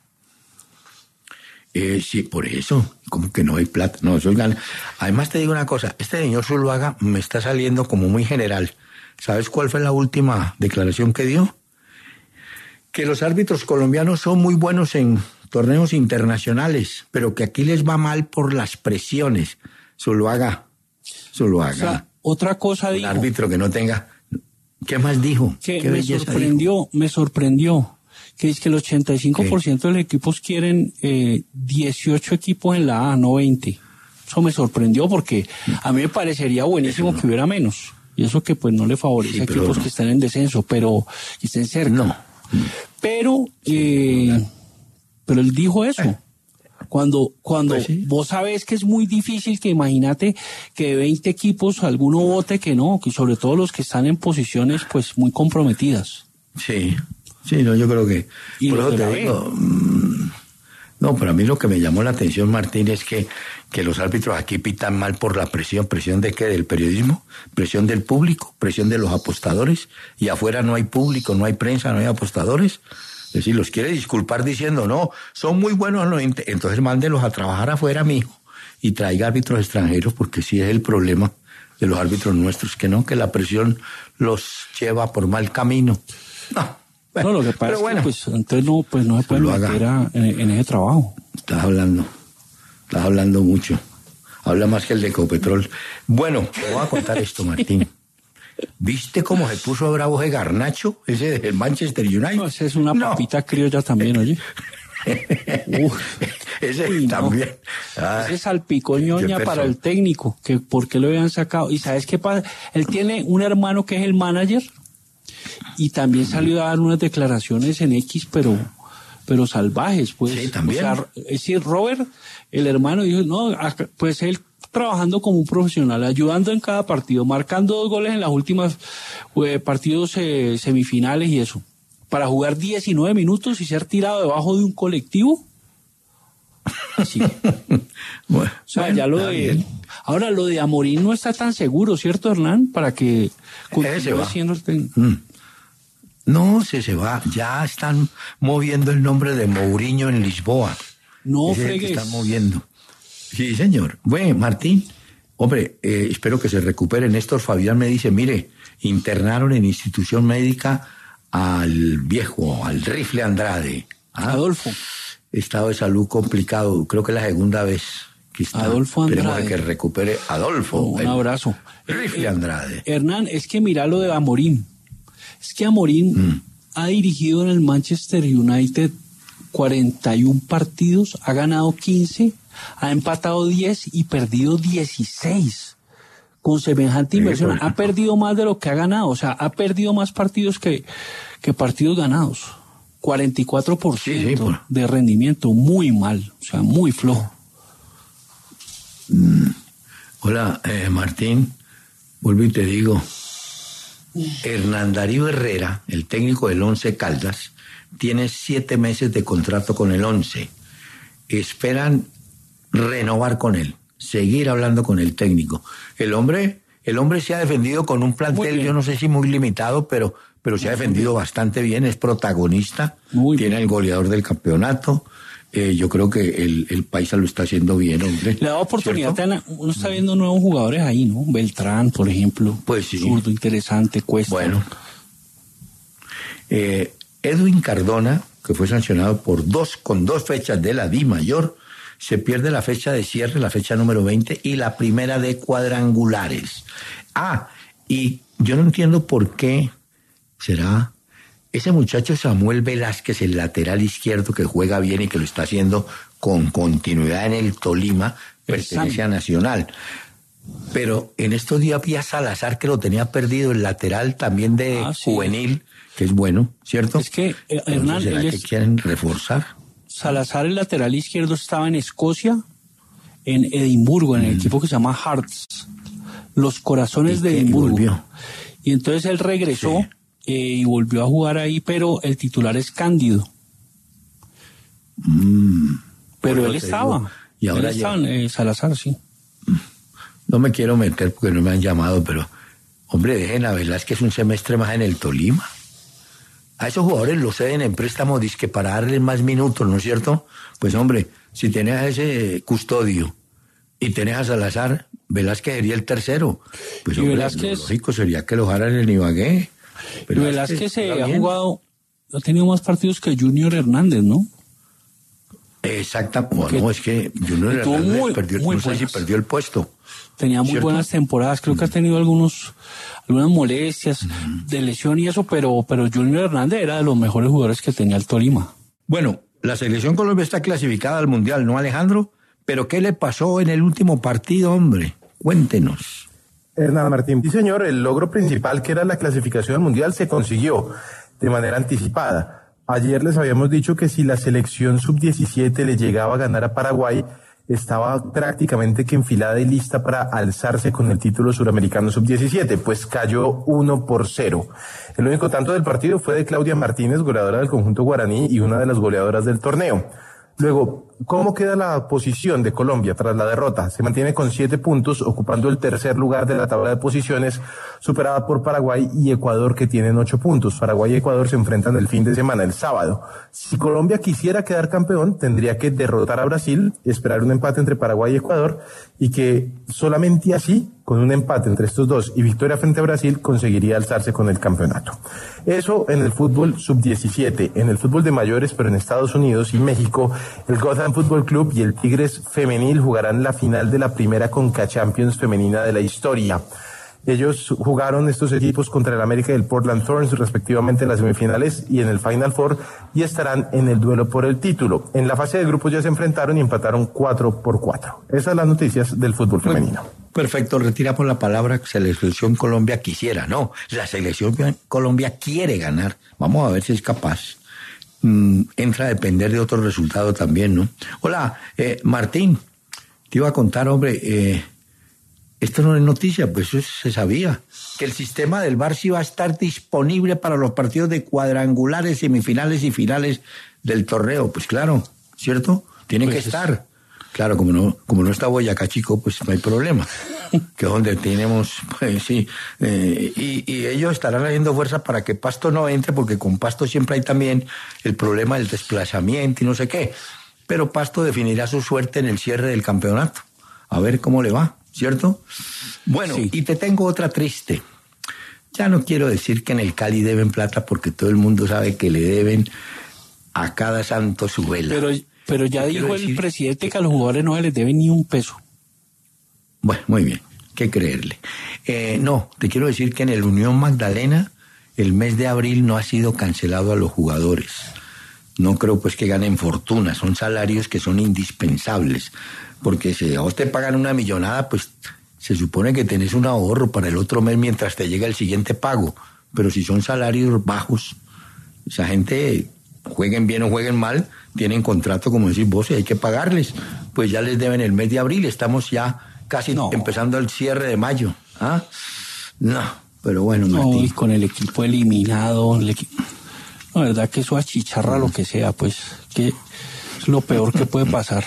Eh, sí, por eso. Como que no hay plata. No, eso es gana. Además te digo una cosa. Este señor Zuluaga me está saliendo como muy general. ¿Sabes cuál fue la última declaración que dio? Que los árbitros colombianos son muy buenos en torneos internacionales, pero que aquí les va mal por las presiones. Zuluaga. Zuluaga. O sea, otra cosa dijo. Un árbitro que no tenga... ¿Qué más dijo? Que ¿Qué me sorprendió, dijo? me sorprendió, que es que el ochenta y cinco por ciento ¿Qué? de los equipos quieren eh, dieciocho equipos en la A, no veinte. Eso me sorprendió porque a mí me parecería buenísimo no. que hubiera menos. Y eso que pues no le favorece sí, a equipos no. que están en descenso, pero que estén cerca. No. Pero, eh, pero él dijo eso. Eh. Cuando, cuando pues sí. vos sabés que es muy difícil que imagínate que de veinte equipos alguno vote que no, que sobre todo los que están en posiciones pues muy comprometidas. Sí, sí, no, yo creo que... Y por eso te digo, mmm, no, pero a mí lo que me llamó la atención, Martín, es que, que los árbitros aquí pitan mal por la presión. ¿Presión de qué? ¿Del periodismo? ¿Presión del público? ¿Presión de los apostadores? Y afuera no hay público, no hay prensa, no hay apostadores. Es decir, los quiere disculpar diciendo, no, son muy buenos, entonces mándelos a trabajar afuera, mijo, y traiga árbitros extranjeros, porque sí es el problema de los árbitros nuestros, que no, que la presión los lleva por mal camino. No, bueno, no lo que pasa pero es bueno, que pues, entonces no, pues no se puede meter a, en, en ese trabajo. Estás hablando, estás hablando mucho, habla más que el de Ecopetrol. Bueno, te voy a contar esto, Martín. ¿Viste cómo se puso bravo ese Garnacho, ese del Manchester United? No, ese es una no. papita criolla también, oye. Uf, ese Uy, también. No. Ay, ese salpicó ñoña para el técnico, que por qué lo habían sacado. ¿Y sabes qué pasa? Él tiene un hermano que es el manager y también salió a dar unas declaraciones en X, pero pero salvajes, pues. Sí, también. O sea, es decir, Robert, el hermano, dijo, no, pues él trabajando como un profesional, ayudando en cada partido, marcando dos goles en las últimas eh, partidos eh, semifinales y eso, para jugar diecinueve minutos y ser tirado debajo de un colectivo. Sí. Bueno, o sea, bueno, ya lo de... Bien. Ahora, lo de Amorín no está tan seguro, ¿cierto, Hernán? Para que continúe siendo el técnico. Mm. No, se se va. Ya están moviendo el nombre de Mourinho en Lisboa. No Ese fregues. Es el que están moviendo. Sí, señor. Bueno, Martín, hombre, eh, espero que se recupere. Néstor Fabián me dice, mire, internaron en institución médica al viejo, al Rifle Andrade. ¿Ah? Adolfo. Estado de salud complicado, creo que es la segunda vez que está. Adolfo Andrade. Esperemos que recupere Adolfo. Oh, un abrazo. Rifle Andrade. Eh, Hernán, es que mira lo de Amorín. Es que Amorín mm. ha dirigido en el Manchester United cuarenta y un partidos, ha ganado quince, ha empatado diez y perdido dieciséis. Con semejante inversión, sí, ha perdido más de lo que ha ganado. O sea, ha perdido más partidos que, que partidos ganados. cuarenta y cuatro por ciento sí, sí, por... de rendimiento, muy mal, o sea, muy flojo. Mm. Hola, eh, Martín, vuelvo y te digo, Hernán Darío Herrera, el técnico del Once Caldas, tiene siete meses de contrato con el Once. Esperan renovar con él, seguir hablando con el técnico. El hombre, el hombre se ha defendido con un plantel, yo no sé si muy limitado, pero... pero se ha defendido bastante bien, es protagonista, Muy tiene bien. El goleador del campeonato. Eh, yo creo que el, el Paisa lo está haciendo bien, hombre. Le da oportunidad, a, uno está viendo nuevos jugadores ahí, ¿no? Beltrán, por ejemplo. Pues sí. Zurdo, interesante, Cuesta. Bueno. Eh, Edwin Cardona, que fue sancionado por dos, con dos fechas de la Di Mayor, se pierde la fecha de cierre, la fecha número veinte, y la primera de cuadrangulares. Ah, y yo no entiendo por qué será ese muchacho Samuel Velázquez, el lateral izquierdo que juega bien y que lo está haciendo con continuidad en el Tolima, pertenece a Nacional. Pero en estos días vi a Salazar, que lo tenía perdido, el lateral también de ah, sí. juvenil, que es bueno, ¿cierto? Es que, eh, Hernán, ¿será que es... quieren reforzar? Salazar, el lateral izquierdo, estaba en Escocia, en Edimburgo, en el mm. equipo que se llama Hearts, los Corazones de Edimburgo. Y, y entonces él regresó sí. eh, y volvió a jugar ahí, pero el titular es Cándido. Mm. Pero él estaba. Digo. Y ahora él estaba, eh, Salazar, sí. No me quiero meter porque no me han llamado, pero, hombre, dejen a Velázquez un semestre más en el Tolima. A esos jugadores los ceden en préstamos disque para darles más minutos, ¿no es cierto? Pues, hombre, si tenés a ese Custodio y tenés a Salazar, Velázquez sería el tercero. Pues, hombre, Velázquez, lo lógico sería que lo dejaran en Ibagué. Velázquez, Velázquez se ha bien. jugado, ha tenido más partidos que Junior Hernández, ¿no? Exacto. Bueno, no, es que Junior Hernández muy, perdió, muy no sé si perdió el puesto. Tenía muy ¿cierto? buenas temporadas, creo que ha tenido algunos algunas molestias mm. de lesión y eso, pero, pero Junior Hernández era de los mejores jugadores que tenía el Tolima. Bueno, la selección Colombia está clasificada al Mundial, ¿no, Alejandro? Pero ¿qué le pasó en el último partido, hombre? Cuéntenos. Hernán Martín. Sí, señor, el logro principal, que era la clasificación al Mundial, se consiguió de manera anticipada. Ayer les habíamos dicho que si la selección sub diecisiete le llegaba a ganar a Paraguay, estaba prácticamente que enfilada y lista para alzarse con el título suramericano sub diecisiete, pues cayó uno por cero. El único tanto del partido fue de Claudia Martínez, goleadora del conjunto guaraní y una de las goleadoras del torneo. Luego, ¿cómo queda la posición de Colombia tras la derrota? Se mantiene con siete puntos, ocupando el tercer lugar de la tabla de posiciones, superada por Paraguay y Ecuador, que tienen ocho puntos. Paraguay y Ecuador se enfrentan el fin de semana, el sábado. Si Colombia quisiera quedar campeón, tendría que derrotar a Brasil, esperar un empate entre Paraguay y Ecuador, y que solamente así, con un empate entre estos dos y victoria frente a Brasil, conseguiría alzarse con el campeonato. Eso en el fútbol sub diecisiete. En el fútbol de mayores, pero en Estados Unidos y México, el Gotham Football Club y el Tigres Femenil jugarán la final de la primera Conca Champions femenina de la historia. Ellos jugaron, estos equipos, contra el América y el Portland Thorns, respectivamente, en las semifinales y en el Final Four, y estarán en el duelo por el título. En la fase de grupos ya se enfrentaron y empataron cuatro por cuatro. Esas son las noticias del fútbol femenino. Perfecto, retiramos la palabra selección Colombia quisiera. No, la selección Colombia quiere ganar. Vamos a ver si es capaz. Mm, entra a depender de otros resultados también, ¿no? Hola, eh, Martín, te iba a contar, hombre, eh, esto no es noticia, pues eso se sabía, que el sistema del V A R sí va a estar disponible para los partidos de cuadrangulares, semifinales y finales del torneo. Pues claro, ¿cierto? Tiene pues que estar. Claro, como no, como no está Boyacá Chico, pues no hay problema. Que es donde tenemos, pues sí, eh, y, y ellos estarán haciendo fuerza para que Pasto no entre, porque con Pasto siempre hay también el problema del desplazamiento y no sé qué. Pero Pasto definirá su suerte en el cierre del campeonato. A ver cómo le va, ¿cierto? Bueno, sí. Y te tengo otra triste. Ya no quiero decir que en el Cali deben plata, porque todo el mundo sabe que le deben a cada santo su vela. Pero, pero ya dijo el presidente que a los jugadores no se les debe ni un peso. Bueno, muy bien, ¿qué creerle? Eh, no, te quiero decir que en el Unión Magdalena el mes de abril no ha sido cancelado a los jugadores. No creo pues que ganen fortuna, son salarios que son indispensables, porque si a vos te pagan una millonada, pues se supone que tenés un ahorro para el otro mes mientras te llega el siguiente pago, pero si son salarios bajos, esa gente, jueguen bien o jueguen mal, tienen contrato, como decís vos, y hay que pagarles, pues ya les deben el mes de abril, estamos ya casi no. empezando el cierre de mayo. ¿Ah? No, pero bueno, no, Martín. Y con el equipo eliminado, el equi... la verdad que eso achicharra lo que sea, pues, que es lo peor que puede pasar.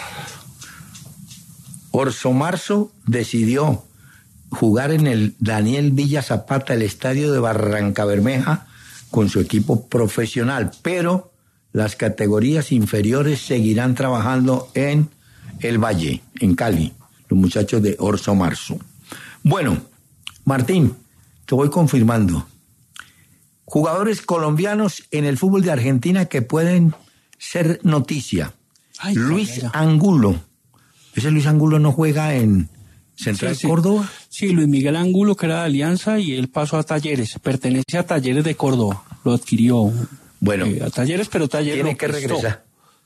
Orso Marzo decidió jugar en el Daniel Villa Zapata, el estadio de Barrancabermeja, con su equipo profesional, pero las categorías inferiores seguirán trabajando en el Valle, en Cali, los muchachos de Orso Marzo. Bueno, Martín, te voy confirmando. Jugadores colombianos en el fútbol de Argentina que pueden ser noticia. Ay, Luis ay, ay. Angulo. Ese Luis Angulo no juega en Central sí, sí. Córdoba. Sí, Luis Miguel Angulo, que era de Alianza, y él pasó a Talleres. Pertenece a Talleres de Córdoba. Lo adquirió. Bueno. Eh, a Talleres, pero Talleres tiene lo que prestó. regresar.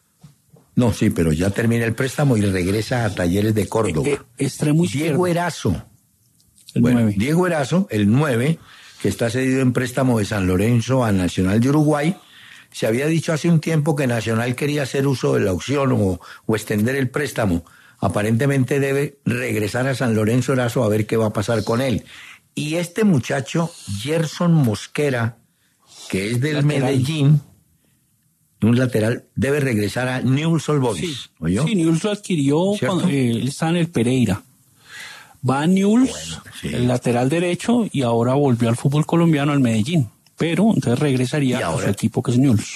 No, sí, pero ya termina el préstamo y regresa a Talleres de Córdoba. Eh, eh, extremo Diego Erazo. El bueno, nueve. Diego Erazo, el nueve, que está cedido en préstamo de San Lorenzo a Nacional de Uruguay. Se había dicho hace un tiempo que Nacional quería hacer uso de la opción o, o extender el préstamo. Aparentemente debe regresar a San Lorenzo Erazo a ver qué va a pasar con él. Y este muchacho, Gerson Mosquera, que es del lateral. Medellín, un lateral, debe regresar a Newell's Old Boys. Sí, ¿oyó? sí, Newell's lo adquirió cuando eh, él está en el Pereira. Va a Newell's, bueno, sí. el lateral derecho, y ahora volvió al fútbol colombiano, al Medellín. Pero entonces regresaría a su equipo, que es Newell's.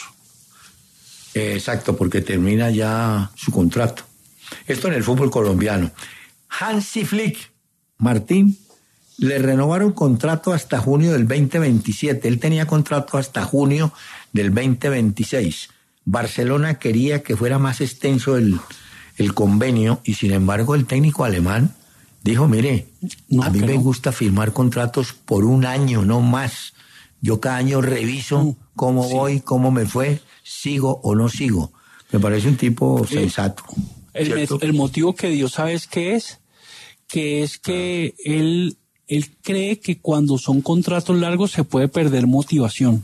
Eh, exacto, porque termina ya su contrato. Esto en el fútbol colombiano. Hansi Flick, Martín, le renovaron contrato hasta junio del veinte veintisiete. Él tenía contrato hasta junio del veinte veintiséis. Barcelona quería que fuera más extenso el, el convenio, y sin embargo el técnico alemán dijo, mire, no, a mí me no. gusta firmar contratos por un año, no más. Yo cada año reviso cómo sí. voy, cómo me fue, sigo o no sigo. Me parece un tipo sí. sensato. El, el motivo que Dios sabe es qué es, que es que él, él cree que cuando son contratos largos se puede perder motivación.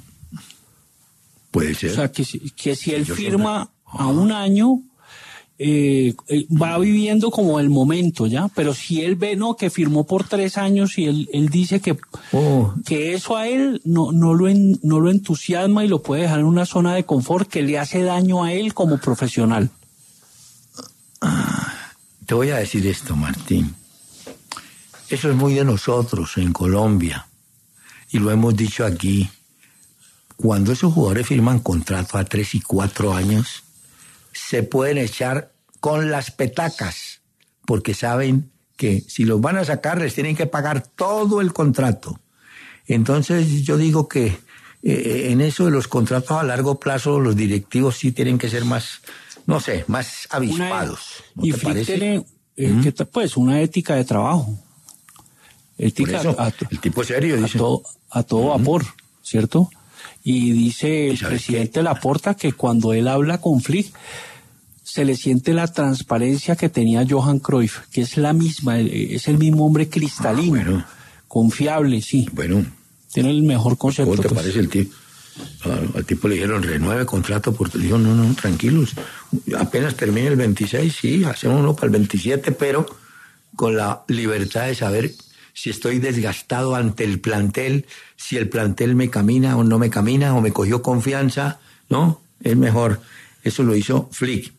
Puede ser. O sea, que, que si él Yo firma siempre... a un año, eh, va viviendo como el momento, ¿ya? Pero si él ve, no, que firmó por tres años y él, él dice que, oh. que eso a él no, no, lo en, no lo entusiasma y lo puede dejar en una zona de confort que le hace daño a él como profesional. Te voy a decir esto, Martín. Eso es muy de nosotros en Colombia, y lo hemos dicho aquí. Cuando esos jugadores firman contrato a tres y cuatro años, se pueden echar con las petacas, porque saben que si los van a sacar les tienen que pagar todo el contrato. Entonces yo digo que eh, en eso de los contratos a largo plazo los directivos sí tienen que ser más, no sé, más avispados. ¿No y te parece? Tiene, eh, ¿Mm? que, pues una ética de trabajo. Ética eso, a, el tipo serio, dice. A todo, a todo uh-huh. vapor, ¿cierto? Y dice el presidente qué? Laporta que cuando él habla con Flick se le siente la transparencia que tenía Johan Cruyff, que es la misma, es el mismo hombre cristalino, ah, bueno. confiable, sí. Bueno. Tiene el mejor concepto. ¿Cómo te pues. parece el tipo? Al, al tipo le dijeron renueve contrato, porque dijo no, no, tranquilos, apenas termine el veintiséis, sí, hacemos uno para el veintisiete, pero con la libertad de saber si estoy desgastado ante el plantel, si el plantel me camina o no me camina, o me cogió confianza, ¿no? Es mejor. Eso lo hizo Flick.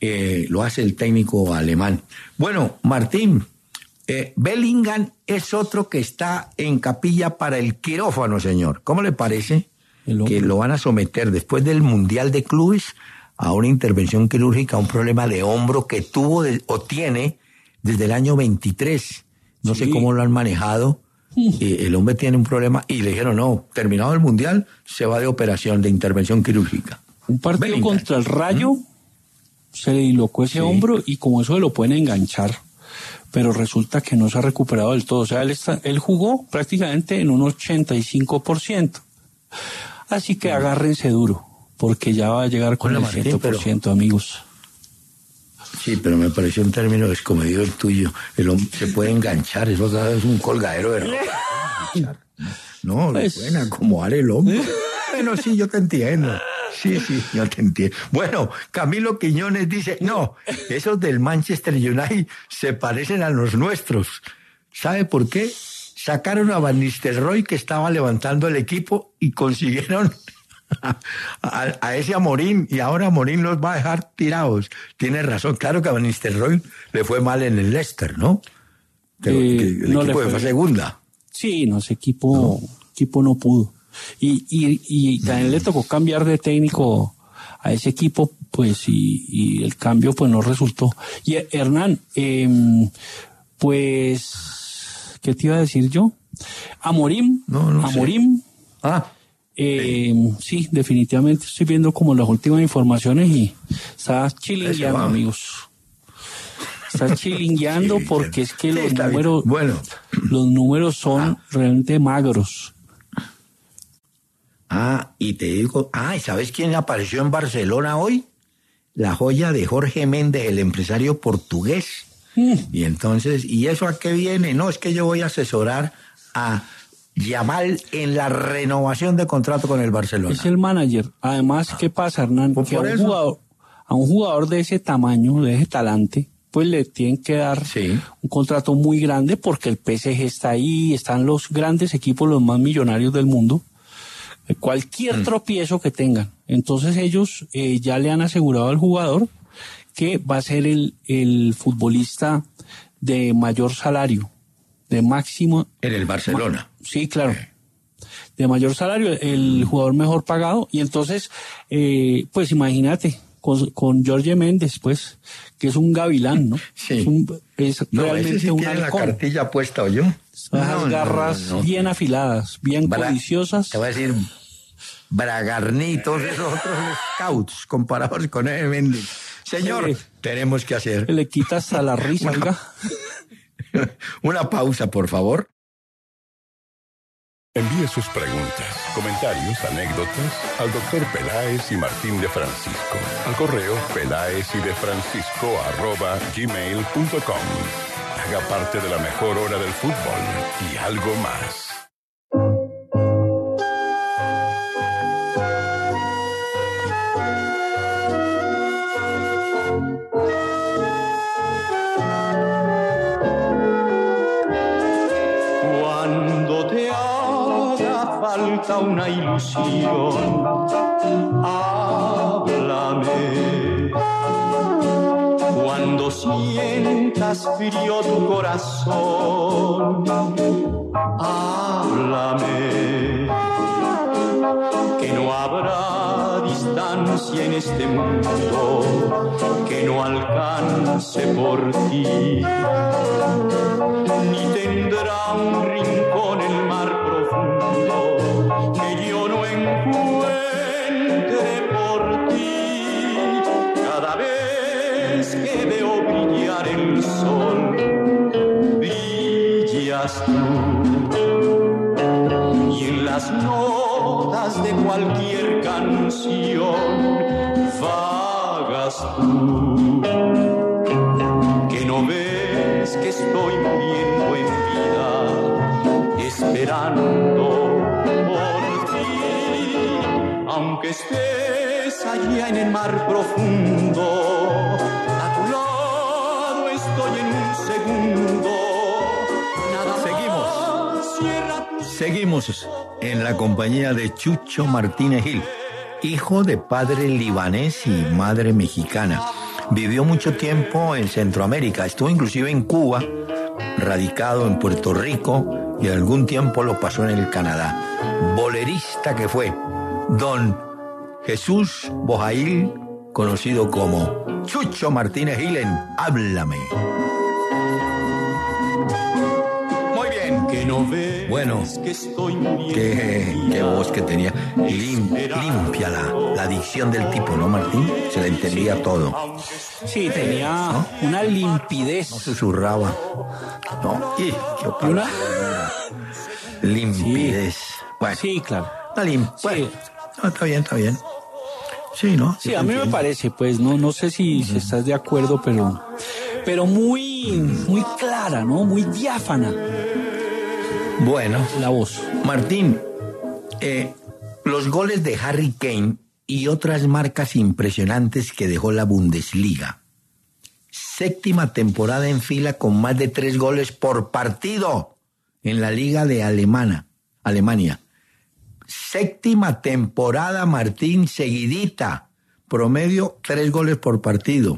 eh, lo hace el técnico alemán. Bueno, Martín, eh, Bellingham es otro que está en capilla para el quirófano, señor. ¿Cómo le parece que lo van a someter después del Mundial de Clubes a una intervención quirúrgica, a un problema de hombro que tuvo de, o tiene desde el año veintitrés? No sí. sé cómo lo han manejado. Eh, el hombre tiene un problema y le dijeron, no, terminado el Mundial, se va de operación, de intervención quirúrgica. Un partido Bellingham. Contra el Rayo, ¿Mm? se le dislocó ese sí. hombro y como eso lo pueden enganchar, pero resulta que no se ha recuperado del todo. O sea, él, está, él jugó prácticamente en un ochenta y cinco por ciento. Así que agárrense duro, porque ya va a llegar con Hola, el cien por ciento, pero... amigos. Sí, pero me pareció un término descomedido el tuyo. El hombre se puede enganchar, eso es un colgadero de ropa. No, pues... le pueden acomodar el hombro. Bueno, sí, yo te entiendo. Sí, sí, yo te entiendo. Bueno, Camilo Quiñones dice, no, esos del Manchester United se parecen a los nuestros. ¿Sabe por qué? Sacaron a Van Nistelrooy, que estaba levantando el equipo, y consiguieron a, a, a ese Amorín, y ahora Amorín los va a dejar tirados. Tiene razón, claro que a Van Nistelrooy le fue mal en el Leicester, ¿no? Pero eh, que el no equipo fue segunda. Sí, no, ese equipo no, equipo no pudo. Y, y, y también le tocó cambiar de técnico a ese equipo, pues, y, y el cambio pues no resultó. Y Hernán, eh, pues, ¿qué te iba a decir yo? Amorim, no, no Amorim, sé. ah, eh, sí. sí, definitivamente estoy viendo como las últimas informaciones y está chilingueando, amigos. Está chilingueando sí, porque es que sí, los números, bueno. los números son ah. realmente magros. Ah, y te digo, ah, ¿y sabes quién apareció en Barcelona hoy? La joya de Jorge Méndez, el empresario portugués. Mm. Y entonces, ¿y eso a qué viene? No, es que yo voy a asesorar a Yamal en la renovación de contrato con el Barcelona. Es el manager. Además, ¿qué pasa, Hernán? Pues que a un, jugador, a un jugador de ese tamaño, de ese talante, pues le tienen que dar sí. un contrato muy grande porque el P S G está ahí, están los grandes equipos, los más millonarios del mundo. Cualquier mm. tropiezo que tengan. Entonces ellos eh, ya le han asegurado al jugador que va a ser el, el futbolista de mayor salario, de máximo... En el Barcelona. Sí, claro. De mayor salario, el jugador mejor pagado. Y entonces, eh, pues imagínate, con, con Jorge Méndez, pues, que es un gavilán, ¿no? Sí. Es, un, es no, realmente ese sí un tiene halcón. La cartilla puesta, ¿o yo? Esas no, garras no, no, no. bien afiladas, bien Bra- codiciosas. Te voy a decir, bragarnitos, esos otros scouts, comparados con ese Méndez. Señor, sí. tenemos que hacer... Le quita hasta la risa, oiga. Una pausa, por favor. Envíe sus preguntas, comentarios, anécdotas al doctor Peláez y Martín de Francisco al correo peláez y de francisco arroba gmail punto com. Haga parte de la mejor hora del fútbol y algo más. Falta una ilusión, háblame. Cuando sientas frío tu corazón, háblame. Que no habrá distancia en este mundo que no alcance por ti, ni tendrá un rincón el mar profundo que yo no encuentre por ti. Cada vez que veo brillar el sol, brillas tú, y en las notas de cualquier canción vagas tú. Que no ves que estoy muriendo en vida, esperando aunque estés allá en el mar profundo, a tu lado estoy en un segundo. Nada Seguimos. Seguimos en la compañía de Chucho Martínez Gil, hijo de padre libanés y madre mexicana. Vivió mucho tiempo en Centroamérica, estuvo inclusive en Cuba, radicado en Puerto Rico y algún tiempo lo pasó en el Canadá. Bolerista que fue, don Jesús Bojail, conocido como Chucho Martínez Gil en Háblame. Muy bien. Que no ves Bueno, que estoy muriendo. Qué, qué voz que tenía. Lim- limpia la, la dicción del tipo, ¿no, Martín? Se le entendía todo. Sí, tenía una limpidez. No susurraba. No. Y, qué Una- limpidez. Bueno, Sí, claro. la lim- Sí. bueno, no, está bien, está bien. Sí, ¿no? Sí, a mí me parece, pues, no, no sé si, si estás de acuerdo, pero, pero muy, muy clara, ¿no? Muy diáfana Bueno, la voz. Martín, eh, los goles de Harry Kane y otras marcas impresionantes que dejó la Bundesliga. Séptima temporada en fila con más de tres goles por partido en la Liga de Alemana, Alemania. Séptima temporada, Martín, seguidita. Promedio, tres goles por partido.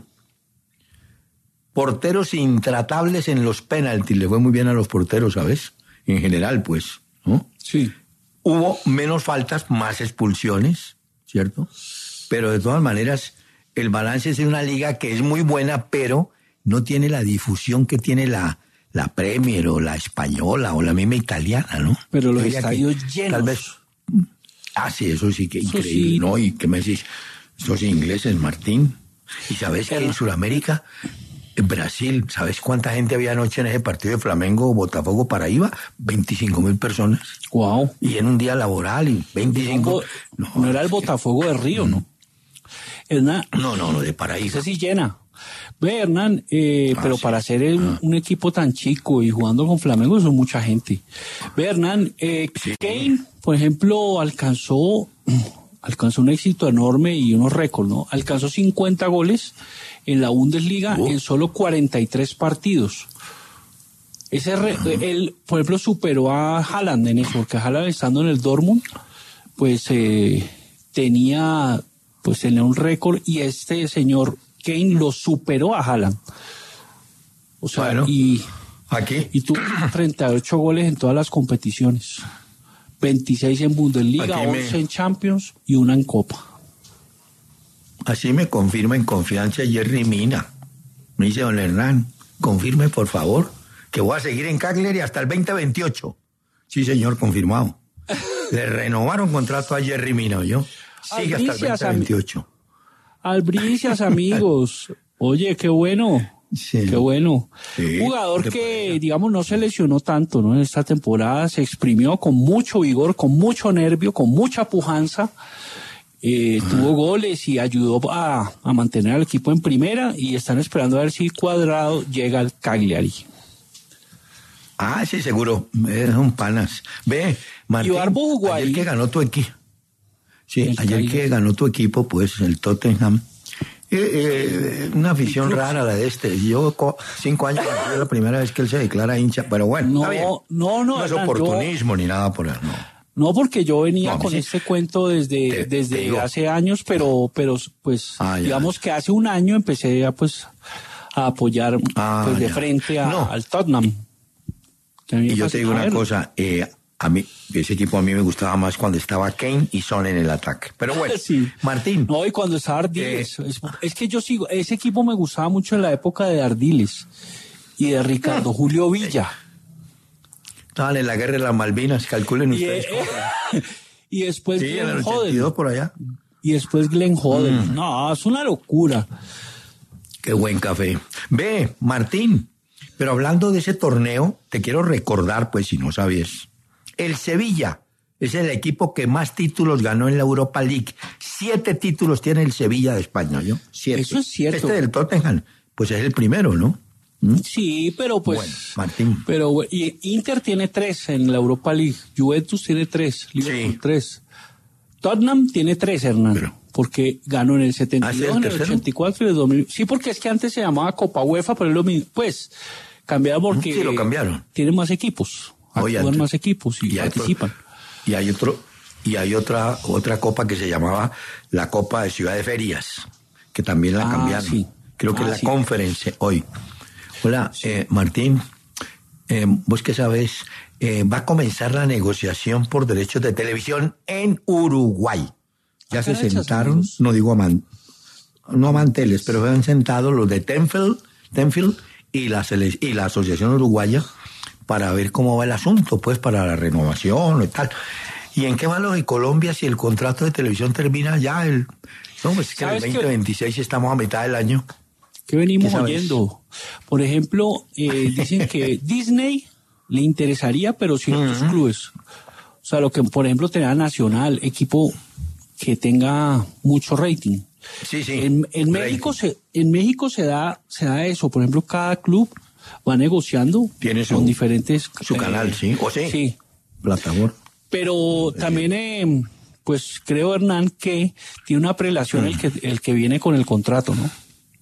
Porteros intratables en los penaltis. Le fue muy bien a los porteros, ¿sabes? En general, pues, ¿no? Sí. Hubo menos faltas, más expulsiones, ¿cierto? Pero de todas maneras, el balance es de una liga que es muy buena, pero no tiene la difusión que tiene la, la Premier o la española o la misma italiana, ¿no? Pero los Yo diría que estadios llenos. Tal vez. Ah, sí, eso sí que Eso increíble, sí. ¿no? ¿Y qué me decís? Esos ingleses, Martín. ¿Y sabes que en Sudamérica, en Brasil, ¿sabes cuánta gente había anoche en ese partido de Flamengo, Botafogo, Paraíba? veinticinco mil personas. Wow. Y en un día laboral, y veinticinco... No, no era el Botafogo de Río, ¿no? Hernán, No, no, no, de Paraíba. ese sí llena. Ve, Hernán, eh, Ah, pero sí. para ser el- un equipo tan chico y jugando con Flamengo son mucha gente. Ve, Hernán, eh, Sí. Kane, por ejemplo, alcanzó, alcanzó un éxito enorme y unos récords, ¿no? Alcanzó cincuenta goles en la Bundesliga Oh. en solo cuarenta y tres partidos. Ese re- él, por ejemplo, superó a Haaland en eso, porque Haaland estando en el Dortmund, pues eh, tenía, pues tenía un récord y este señor Kane lo superó a Haaland. O sea, Bueno. y, Aquí. y tuvo treinta y ocho goles en todas las competiciones. veintiséis en Bundesliga, Aquí me- once en Champions y una en Copa. Así me confirma en confianza Jerry Mina. Me dice don Hernán, confirme por favor que voy a seguir en Cagliari hasta el veinte veintiocho. Sí, señor, confirmado. Le renovaron contrato a Jerry Mina, ¿yo? Sigue hasta el Albricias, veinte veintiocho. Albricias, amigos. Oye, qué bueno. Sí. Qué bueno. Sí, Jugador ¿qué te que, parece? digamos, no se lesionó tanto, ¿no? En esta temporada se exprimió con mucho vigor, con mucho nervio, con mucha pujanza. Eh, tuvo goles y ayudó a, a mantener al equipo en primera y están esperando a ver si Cuadrado llega al Cagliari. Ah, sí, seguro. Es un panas. Ve, Martín, Y Barbo jugó ayer ahí. que ganó tu equipo. Sí, El ayer Cagliari. que ganó tu equipo, pues, el Tottenham. Eh, eh, una afición rara la de este. Yo co- cinco años, es la primera vez que él se declara hincha, pero bueno, No, está bien. no, no, No es Hernán, oportunismo ni nada por él, no. No, porque yo venía No, a mí con sí. este cuento desde, Te- te desde digo. hace años, pero, pero pues, Ah, ya. digamos que hace un año empecé a, pues, a apoyar Ah, pues, de ya. frente a- No. al Tottenham. Que a mí me Y yo te digo fascina una verlo. cosa, eh, a mí, ese equipo a mí me gustaba más cuando estaba Kane y Son en el ataque. Pero bueno, Sí. Martín, No, y cuando estaba Ardiles. Eh. es, es que yo sigo, ese equipo me gustaba mucho en la época de Ardiles y de Ricardo Julio Villa. estaban en la guerra de las Malvinas, calculen Y, ustedes. eh, y después Sí, en el Glenn ochenta y dos Hoddle. por allá. Y después Glenn Hoddle. Mm. No, es una locura. Qué buen café. Ve, Martín, pero hablando de ese torneo, te quiero recordar, pues si no sabías, el Sevilla es el equipo que más títulos ganó en la Europa League. Siete títulos tiene el Sevilla de España, ¿yo? Siete. Eso es cierto. Este del Tottenham, pues es el primero, ¿no? ¿Mm? Sí, pero pues. Bueno, Martín. Pero bueno, y Inter tiene tres en la Europa League, Juventus tiene tres, Liverpool Sí. tres. Tottenham tiene tres, Hernán, Pero- porque ganó en el setenta y ¿Ah, sí, dos, el en el tercero? ochenta y cuatro y el dos mil. Sí, porque es que antes se llamaba Copa UEFA, pero es lo mismo. Pues, cambiaron porque Sí, lo cambiaron. tienen más equipos, Oye, actúan antes- más equipos y, y hay otro- participan. Y hay otro, y hay otra, otra copa que se llamaba la Copa de Ciudad de Ferias, que también la Ah, cambiaron. sí. creo que Ah, es la sí. conference hoy. Hola, eh, Martín, eh, vos qué sabés, eh, va a comenzar la negociación por derechos de televisión en Uruguay. Ya Ah, se carachas, sentaron, amigos. no digo aman, no amanteles, pero se han sentado los de Tenfield, Tenfield y, la, sele- y la Asociación Uruguaya para ver cómo va el asunto, pues para la renovación y tal. ¿Y en qué va lo de Colombia si el contrato de televisión termina ya el... No, pues es que en el ¿Sabes qué? veinte veintiséis estamos a mitad del año. ¿Qué venimos ¿Qué sabes? oyendo? Por ejemplo, eh, dicen que Disney le interesaría, pero ciertos Ujú. clubes. O sea, lo que, por ejemplo, tenga Nacional, equipo que tenga mucho rating. Sí, sí. En, en México se, en México se da, se da eso. Por ejemplo, cada club va negociando Tiene su- con diferentes Su eh, canal, sí. ¿O sí? Sí. Plataforma. Pero también, eh, pues creo, Hernán, que tiene una prelación el que el que viene con el contrato, ¿no?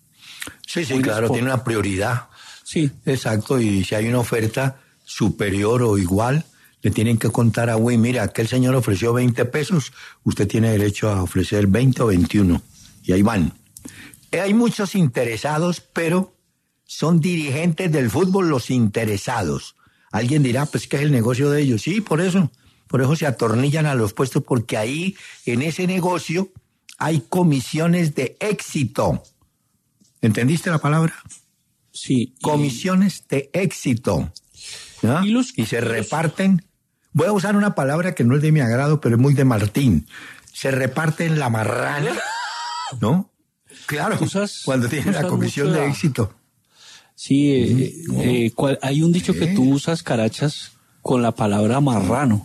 Sí, sí, Muy claro, sport. tiene una prioridad. Sí. Exacto, y si hay una oferta superior o igual, le tienen que contar a Wii, mira, aquel señor ofreció veinte pesos, usted tiene derecho a ofrecer veinte o veintiuno. Y ahí van. Eh, Hay muchos interesados, pero son dirigentes del fútbol los interesados. Alguien dirá, pues que es el negocio de ellos. Sí, por eso. Por eso se atornillan a los puestos, porque ahí, en ese negocio, hay comisiones de éxito. ¿Entendiste la palabra? Sí. y- Comisiones de éxito. ¿no? Y los- Y se reparten. Voy a usar una palabra que no es de mi agrado, pero es muy de Martín. Se reparten la marrana, ¿no? Claro, Usas- cuando tienen la usas comisión mucho de la- éxito. Sí, eh, eh, cual- hay un dicho que Sí. tú usas, Carachas, con la palabra marrano,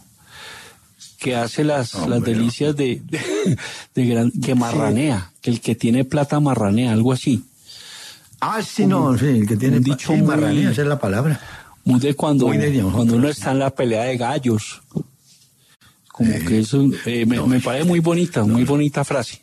que hace las, Ah, las bueno. delicias de, de, de gran, que marranea, que el que tiene plata marranea, algo así. Ah, sí, no, sí, el que tiene un pa- dicho sí, muy- marranía, esa es la palabra. Muy de cuando, Muy de nosotros. cuando uno está en la pelea de gallos. Como que eso eh, me, me parece muy bonita, muy bonita frase.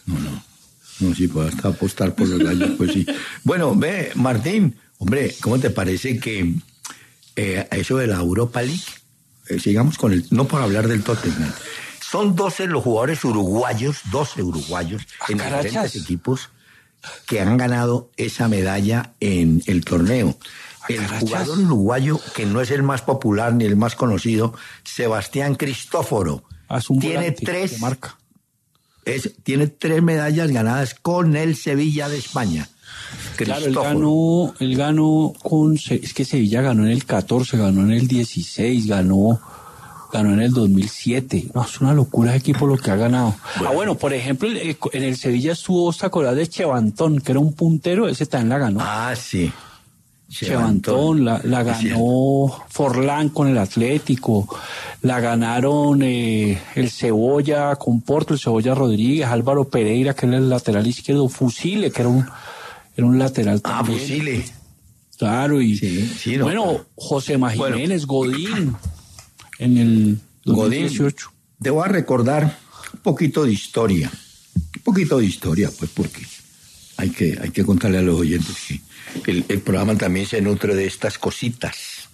No, sí, puedo hasta apostar por los gallos, pues sí. Bueno, ve, Martín, hombre, ¿cómo te parece que eh, eso de la Europa League, eh, sigamos con el, no por hablar del Tottenham, son doce los jugadores uruguayos, doce uruguayos Ah, en carachas. diferentes equipos que han ganado esa medalla en el torneo. Ah, El carachas. jugador uruguayo, que no es el más popular ni el más conocido, Sebastián Cristóforo, Haz un tiene volante tres de marca. es, tiene tres medallas ganadas con el Sevilla de España. Claro, él Cristóforo. ganó, él ganó con, Se- es que Sevilla ganó en el catorce, ganó en el dieciséis, ganó, ganó en el dos mil siete. No, es una locura ese equipo lo que ha ganado. Ah, bueno, por ejemplo, el- en el Sevilla estuvo, ¿te acordás de Chevantón, que era un puntero? Ese también la ganó. Ah, sí. Chevantón, la, la Es cierto. ganó Forlán con el Atlético, la ganaron eh, el Cebolla con Porto, el Cebolla Rodríguez, Álvaro Pereira, que era el lateral izquierdo, Fusile, que era un, era un lateral Ah, también. Fusile. Claro, y Sí, sí, no, bueno, claro. José Bueno. Jiménez, Godín, en el dos mil dieciocho. Godín, te voy a recordar un poquito de historia. Un poquito de historia, pues, porque hay que, hay que contarle a los oyentes que el, el programa también se nutre de estas cositas.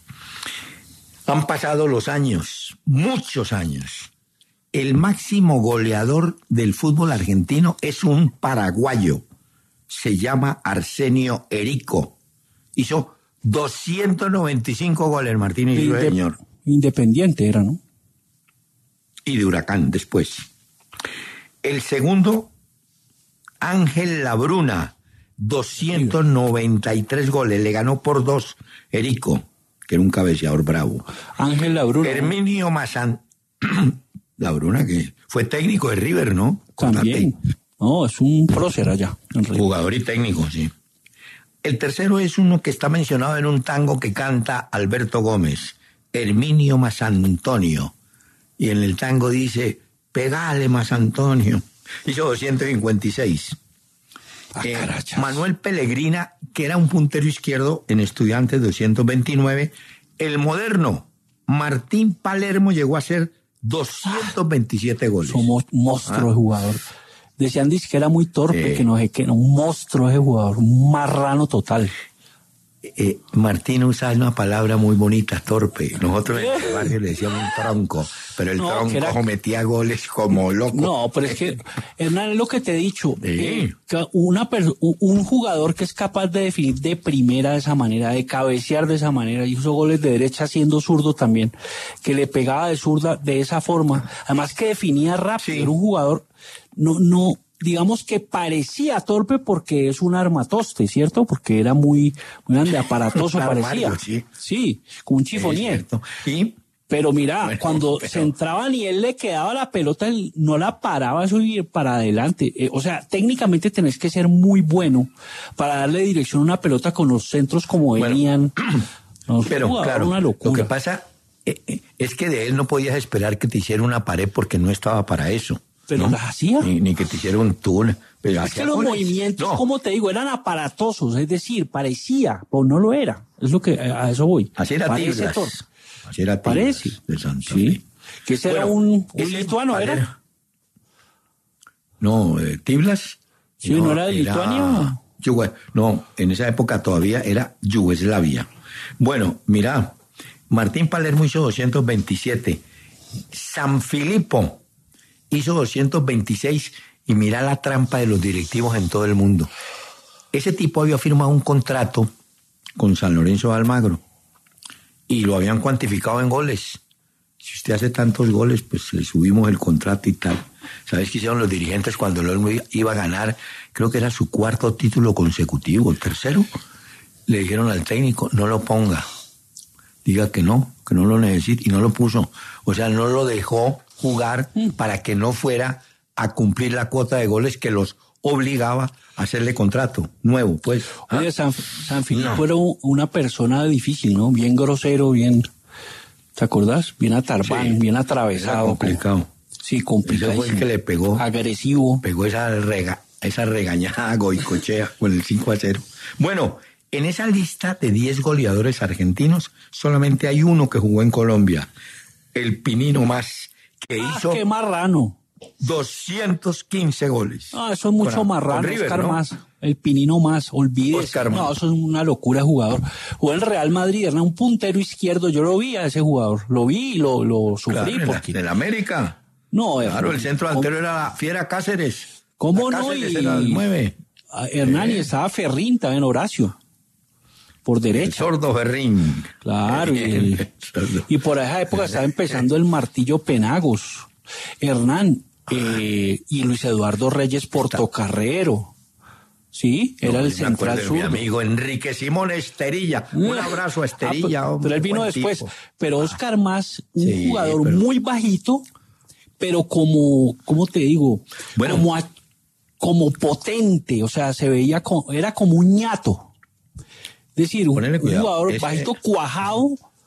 Han pasado los años, muchos años. El máximo goleador del fútbol argentino es un paraguayo. Se llama Arsenio Erico. Hizo doscientos noventa y cinco goles, Martínez, y Inde- señor. Independiente era, ¿no? Y de Huracán después. El segundo, Ángel Labruna, doscientos noventa y tres goles. Le ganó por dos Erico, que era un cabeceador bravo. Ángel Labruna. Herminio Mazán. Labruna, que fue técnico de River, ¿no? También. No, es un prócer allá. en River. Jugador y técnico, sí. El tercero es uno que está mencionado en un tango que canta Alberto Gómez, Herminio Mazantonio. Y en el tango dice, pegale Mazantonio. Hizo doscientos cincuenta y seis. Ah, Eh, carachas. Manuel Pellegrina, que era un puntero izquierdo en Estudiantes, doscientos veintinueve. El moderno, Martín Palermo, llegó a ser doscientos veintisiete goles. Somos monstruo de jugador. Decían dice, que era muy torpe, Sí. que no sé qué, no, un monstruo de jugador, un marrano total. Eh, Martín usa una palabra muy bonita, torpe. Nosotros en el barrio le decíamos un tronco, pero el No, tronco era... metía goles como loco. No, pero es que, Hernán, es lo que te he dicho. Sí. Eh, que una per- un jugador que es capaz de definir de primera de esa manera, de cabecear de esa manera, hizo goles de derecha siendo zurdo también, que le pegaba de zurda de esa forma, además que definía rápido, Sí. era un jugador, no, no, digamos que parecía torpe porque es un armatoste, ¿cierto? Porque era muy, muy grande, aparatoso Un parecía. armario, sí. Sí, como un Es chifonier. cierto. Y Pero mira, Bueno, cuando pero- se entraban y él le quedaba la pelota, él no la paraba eso y para adelante. Eh, o sea, técnicamente tenés que ser muy bueno para darle dirección a una pelota con los centros como Bueno, venían. No, pero jugador, claro, una locura. lo que pasa eh, eh, es que de él no podías esperar que te hiciera una pared porque no estaba para eso. Pero ¿no? las hacía. Ni, ni que te hiciera un túnel. Pero Es hacía que los goles. movimientos, No, como te digo, eran aparatosos, es decir, parecía, pero no lo era. Es lo que a a eso voy. así era Parece Tiblas. torpe. Así era Tiblas Parece. de Santa Sí. Fe. Que ese era Bueno, un, un ese lituano, padre- ¿era? No, eh, Tiblas. Sí, ¿no era de Lituania? Yugo- No, en esa época todavía era Yugoslavia. Bueno, mira, Martín Palermo hizo doscientos veintisiete. San Filipo hizo doscientos veintiséis y mira la trampa de los directivos en todo el mundo. Ese tipo había firmado un contrato con San Lorenzo de Almagro y lo habían cuantificado en goles. Si usted hace tantos goles, pues le subimos el contrato y tal. ¿Sabes qué hicieron los dirigentes cuando él iba a ganar? Creo que era su cuarto título consecutivo, el tercero. Le dijeron al técnico, no lo ponga. Diga que no, que no lo necesita, y no lo puso. O sea, no lo dejó jugar para que no fuera a cumplir la cuota de goles que los obligaba a hacerle contrato nuevo, pues. ¿Ah? Oye, San, San Filipo No. era un- una persona difícil, ¿no? Bien grosero, bien... ¿Te acordás? Bien atarbán, Sí. bien Era atravesado. complicado. Sí, Ese complicado. fue el que le pegó. Agresivo. Pegó esa, rega, esa regañada a Goicochea con el cinco a cero. Bueno, en esa lista de diez goleadores argentinos, solamente hay uno que jugó en Colombia. El Pinino Más, que Ah, hizo qué marrano. doscientos quince goles. Ah, eso es mucho Con- marrano, con River, Oscar ¿no? Más. El Pinino Más, olvídese. Oscar Más. No, eso es una locura de jugador. Jugó en el Real Madrid, era un puntero izquierdo. Yo lo vi a ese jugador. Lo vi y lo, lo sufrí. Claro, en la- porque... del América. No, Claro, eh, el centro delantero era la Fiera Cáceres. ¿Cómo La no? Cáceres Y- era el nueve. Ah, Hernán, y estaba Ferrín también, Horacio. Por El derecha. sordo Ferrín. Claro, y, El sordo. y por esa época estaba empezando el Martillo Penagos, Hernán eh, y Luis Eduardo Reyes Portocarrero. Sí, era No, el yo me acuerdo central de mi sur. amigo Enrique Simón Esterilla. Un abrazo a Esterilla. Ah, pero, hombre, pero él vino buen después. tipo. Pero Oscar Más, un Sí, jugador pero- muy bajito, pero como, ¿cómo te digo? Bueno. Como, a- como potente, o sea, se veía, co- era como un ñato. Es decir, un, Ponele un cuidado, jugador ese- bajito, cuajado,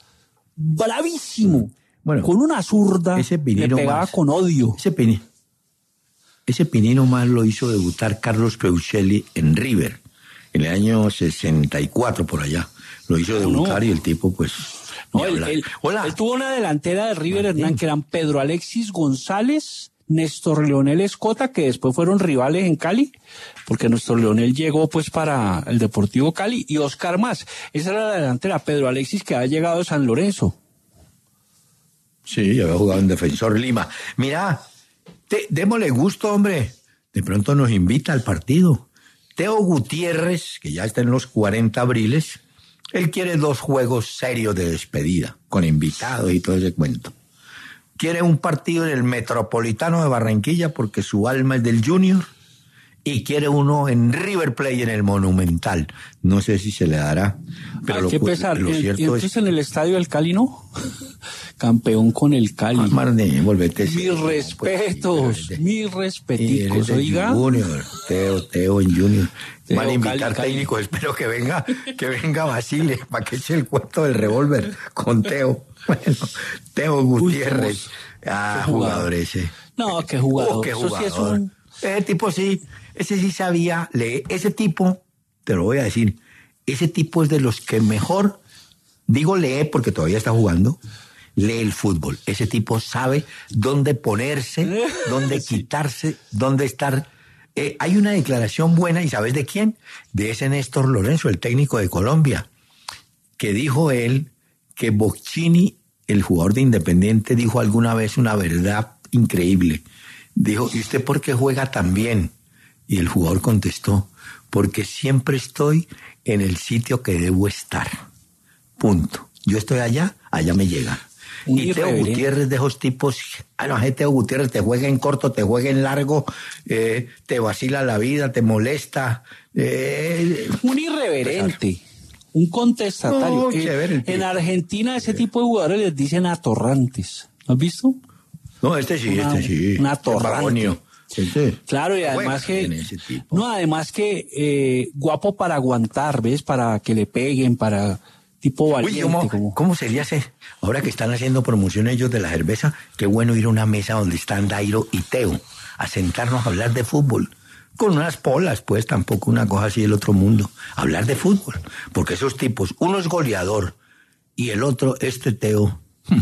bravísimo. Bueno, con una zurda ese le Pinino pegaba Más. con odio. Ese, pini, ese Pinino Más lo hizo debutar Carlos Peuchelli en River, en el año sesenta y cuatro por allá. Lo hizo debutar no. y el tipo, pues... No, ni él, hablar. él- Hola. él tuvo una delantera de River, Martín. Hernán, que eran Pedro Alexis González, Néstor Leonel Escota, que después fueron rivales en Cali, porque Néstor Leonel llegó pues para el Deportivo Cali, y Oscar Más. Esa era la delantera. Pedro Alexis, que había llegado de San Lorenzo. Sí, había jugado en Defensor Lima. Mira, te, démosle gusto, hombre. De pronto nos invita al partido. Teo Gutiérrez, que ya está en los cuarenta abriles, él quiere dos juegos serios de despedida, con invitados y todo ese cuento. Quiere un partido en el Metropolitano de Barranquilla porque su alma es del Junior, y quiere uno en River Plate en el Monumental. No sé si se le dará, pero Hay lo, que cu- pesar. lo Y cierto entonces es... en el estadio del Cali, ¿no? Campeón con el Cali. Ah, Marne, volvete Mis serio, respetos, pues, mis Y eres respeticos, de oiga. Junior, Teo, Teo en Junior. Teo, Van a invitar Cali, Cali. técnicos, espero que venga, que venga Basile para que eche el cuento del revólver con Teo. Bueno, Teo Gutiérrez. Ah, qué jugador. jugador ese. No, qué jugador. Oh, qué Eso sí es jugador. un... Ese tipo sí, ese sí sabía leer. Ese tipo, te lo voy a decir, ese tipo es de los que mejor, digo lee porque todavía está jugando, lee el fútbol. Ese tipo sabe dónde ponerse, dónde quitarse, dónde estar. Eh, hay una declaración buena, ¿y sabes de quién? De ese Néstor Lorenzo, el técnico de Colombia, que dijo él que Bocchini, el jugador de Independiente, dijo alguna vez una verdad increíble. Dijo, ¿y usted por qué juega tan bien? Y el jugador contestó, porque siempre estoy en el sitio que debo estar. Punto. Yo estoy allá, allá me llega. Un y Teo Gutiérrez, de esos tipos, ah, no, Teo Gutiérrez te juega en corto, te juega en largo, eh, te vacila la vida, te molesta. Eh, un irreverente, un contestatario. No, eh, en Argentina ese tipo de jugadores les dicen atorrantes. ¿Has visto? No, este sí, una, este sí. Un atorrante. Este. Claro, y además que no, además que eh, guapo para aguantar, ¿ves? Para que le peguen, para tipo valiente. Uy, ¿cómo, como... ¿cómo sería ese? Ahora que están haciendo promoción ellos de la cerveza, qué bueno ir a una mesa donde están Dairo y Teo, a sentarnos a hablar de fútbol. Con unas polas, pues, tampoco una cosa así del otro mundo. Hablar de fútbol. Porque esos tipos, uno es goleador y el otro, este Teo...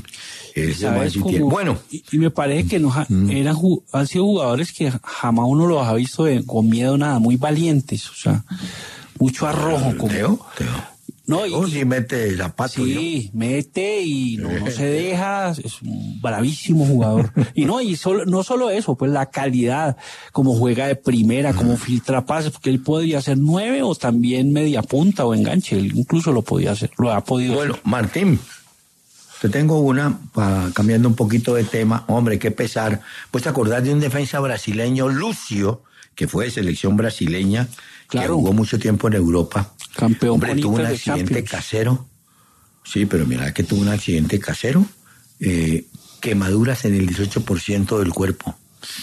Ese más como, bueno, y, y me parece que no mm. eran han sido jugadores que jamás uno los ha visto de, con miedo nada, muy valientes, o sea, mucho arrojo. Como, Teo, Teo. No, y, sí mete zapatos. Sí, ¿no? mete y no, no se deja, es un bravísimo jugador. Y no, y solo, no solo eso, pues la calidad, como juega de primera, como filtra pases, porque él podría ser nueve o también media punta o enganche, él incluso lo podía hacer, lo ha podido bueno, hacer. Bueno, Martín, te tengo una, pa, cambiando un poquito de tema, hombre, qué pesar. Pues te acordás de un defensa brasileño, Lucio, que fue de selección brasileña, claro, que jugó mucho tiempo en Europa. Campeón. Hombre, tuvo un accidente casero. Sí, pero mira que tuvo un accidente casero. Eh, quemaduras en el dieciocho por ciento del cuerpo.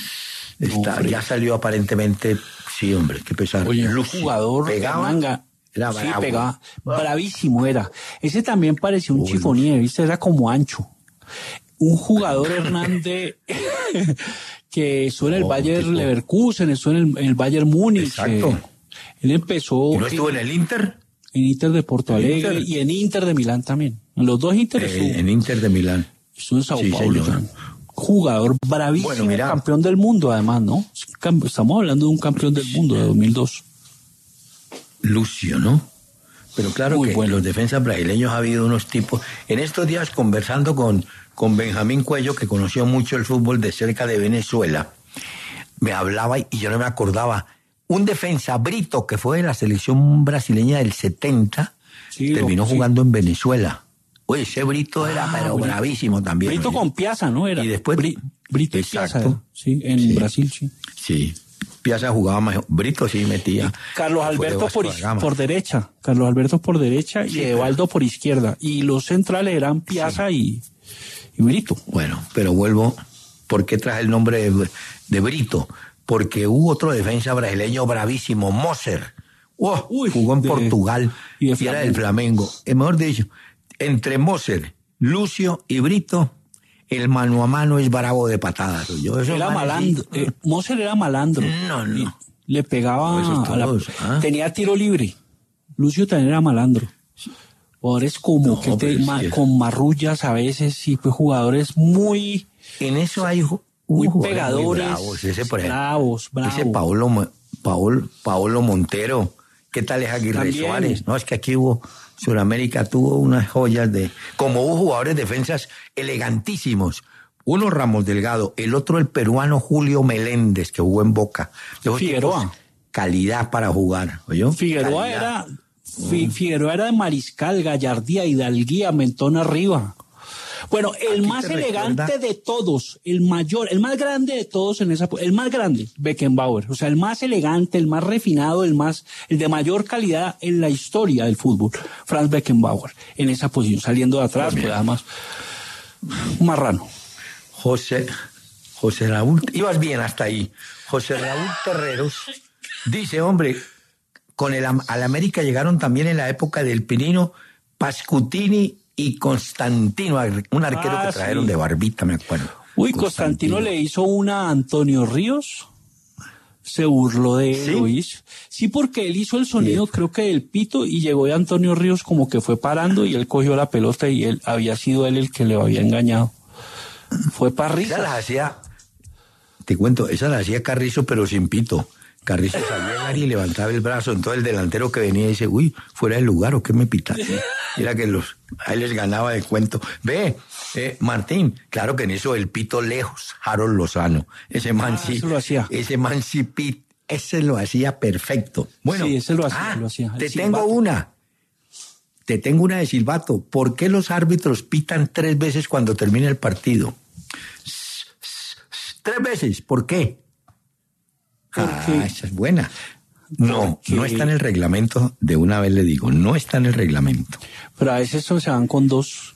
Está, ya salió aparentemente, sí, hombre, qué pesar. Oye, Lucio, jugador pegaba, manga. Era sí, pegaba. Bravísimo era. Ese también parecía un chifonier, ¿viste? Era como ancho. Un jugador Hernández que estuvo en el oh, Bayer tipo. Leverkusen, estuvo en el, en el Bayern Múnich. Exacto. Eh, él empezó... ¿Y no estuvo en el Inter? En Inter de Porto Alegre y en Inter de Milán también. En los dos Inter estuvo. Eh, en Inter de Milán. Estuvo en Sao sí, Paulo. Jugador bravísimo, bueno, mira, campeón del mundo además, ¿no? Estamos hablando de un campeón del mundo de dos mil dos. Lucio, ¿no? Pero claro Muy que bueno. Los defensas brasileños ha habido unos tipos. En estos días conversando con, con Benjamín Cuello, que conoció mucho el fútbol de cerca de Venezuela, me hablaba y yo no me acordaba. Un defensa Brito, que fue de la selección brasileña del setenta, sí, terminó sí. jugando en Venezuela. Oye, ese Brito era ah, pero Brito. bravísimo también. Brito oye. con Piazza, ¿no? Era. Y después... Bri, Brito y Piazza, sí, en sí. Brasil, sí. Sí. Piazza jugaba mejor. Brito sí metía. Y Carlos Alberto por, por derecha. Carlos Alberto por derecha sí, y Evaldo pero... por izquierda. Y los centrales eran Piazza sí. y, y Brito. Bueno, pero vuelvo. ¿Por qué traje el nombre de, de Brito? Porque hubo otro defensa brasileño bravísimo, Moser. Oh, Uy, jugó en de, Portugal y, y era del Flamengo. Es mejor dicho, entre Moser, Lucio y Brito, el mano a mano es bravo de patadas. Yo, eso era malandro. Sí. Eh, Moser era malandro. No, no. Le pegaba a la, ¿ah? Tenía tiro libre. Lucio también era malandro. Jugadores como no, que te, ma, sí. con marrullas a veces, y pues jugadores muy... En eso hay... Muy pegadores, muy bravos, ese por ejemplo, bravos, bravos. Ese Paolo, Paolo, Paolo Montero, ¿qué tal es Aguirre También. Suárez? No, es que aquí hubo, Sudamérica tuvo unas joyas de, como hubo jugadores defensas elegantísimos. Uno Ramos Delgado, el otro el peruano Julio Meléndez, que jugó en Boca. Figueroa. Tipos, calidad para jugar, ¿oyó? Figueroa calidad. era, Fi, Figueroa era de Mariscal, Gallardía, Hidalguía, Mentón arriba. Bueno, el más elegante recuerda? de todos, el mayor, el más grande de todos en esa, el más grande, Beckenbauer, o sea, el más elegante, el más refinado, el más, el de mayor calidad en la historia del fútbol, Franz Beckenbauer, en esa posición, saliendo de atrás, pues además, un marrano. José, José Raúl, ibas bien hasta ahí. José Raúl Terreros dice, hombre, con el al América llegaron también en la época del Pinino, Pascutini y Constantino, un arquero ah, que trajeron sí. de barbita, me acuerdo. Uy, Constantino, Constantino le hizo una a Antonio Ríos, se burló de él, ¿sí? ¿Lo hizo? Sí, porque él hizo el sonido, sí. creo que del pito, y llegó de Antonio Ríos como que fue parando, y él cogió la pelota, y él había sido él el que le había engañado. Fue para risa. Esa las hacía, te cuento, esa las hacía Carrizo, pero sin pito. Carrizo salía y levantaba el brazo, entonces el delantero que venía dice, uy, fuera del lugar, ¿o qué me pitaste? Mira que los, ahí les ganaba de cuento. Ve, eh, Martín, claro que en eso el pito lejos, Harold Lozano. Ese man Ah, sí, eso lo hacía. ese man sí pit, ese lo hacía perfecto. Bueno, Sí, ese lo hacía, ah, lo hacía. El te silbato. tengo una. Te tengo una de silbato. ¿Por qué los árbitros pitan tres veces cuando termina el partido? Tres veces, ¿por qué? Ah, Porque- esa es buena. No, Porque- no está en el reglamento, de una vez le digo, no está en el reglamento. Pero a veces eso se van con dos.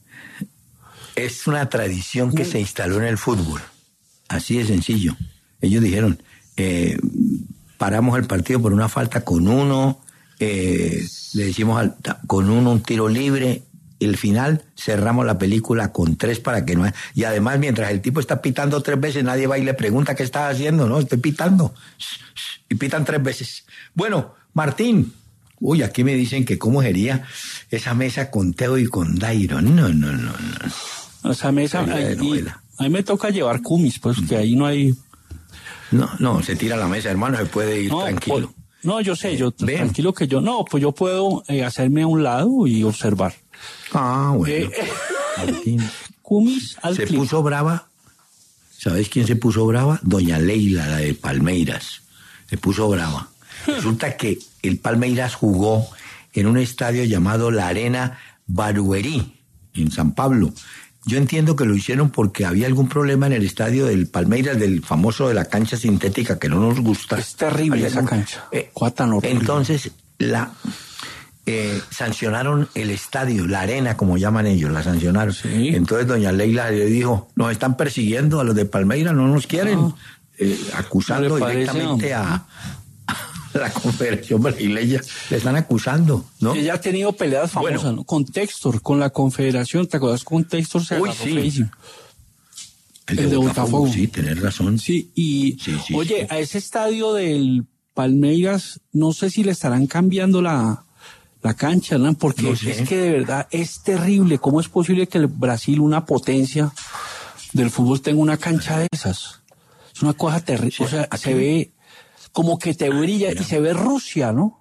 Es una tradición que se instaló en el fútbol. Así de sencillo. Ellos dijeron, eh, paramos el partido por una falta con uno, eh, le decimos al, con uno un tiro libre, el final cerramos la película con tres para que no... Y además, mientras el tipo está pitando tres veces, nadie va y le pregunta qué está haciendo, ¿no? Estoy pitando. Y pitan tres veces. Bueno, Martín, uy, aquí me dicen que cómo sería esa mesa con Teo y con Dairo. No, no, no, no. O sea, mesa, Sería de ahí- novela. a mí me toca llevar cumis, pues que ahí no hay... No, no, se tira a la mesa, hermano, se puede ir No, tranquilo. pues, no, yo sé, yo ven. tranquilo que yo... No, pues yo puedo eh, hacerme a un lado y observar. Ah, bueno. Eh, Martín. Cumis al Se clima. puso brava. ¿Sabes quién se puso brava? Doña Leila, la de Palmeiras. Se puso brava. Resulta que el Palmeiras jugó en un estadio llamado La Arena Barueri, en San Pablo. Yo entiendo que lo hicieron porque había algún problema en el estadio del Palmeiras, del famoso de la cancha sintética, que no nos gusta. Es terrible Había esa algún- cancha. Eh, Cosa tan horrible. entonces, la eh, sancionaron el estadio, la arena, como llaman ellos, la sancionaron. Sí. Entonces doña Leila le dijo, nos están persiguiendo a los de Palmeiras, no nos quieren, No. eh, acusando No le parece, directamente hombre. a, a la Confederación Brasileña, le están acusando, ¿no? Ella ha tenido peleas famosas, Bueno. ¿no? Con Textor, con la Confederación, ¿te acuerdas? Con Textor se Uy, agarró sí. feísimo. El, el de Botafogo. Sí, tenés razón. Sí, y Sí, sí, oye, sí. a ese estadio del Palmeiras, no sé si le estarán cambiando la, la cancha, ¿no? Porque No es sé. que de verdad es terrible. ¿Cómo es posible que el Brasil, una potencia del fútbol, tenga una cancha de esas? Es una cosa terrible. Sí, o sea, aquí- se ve como que te brilla y se ve Rusia, ¿no?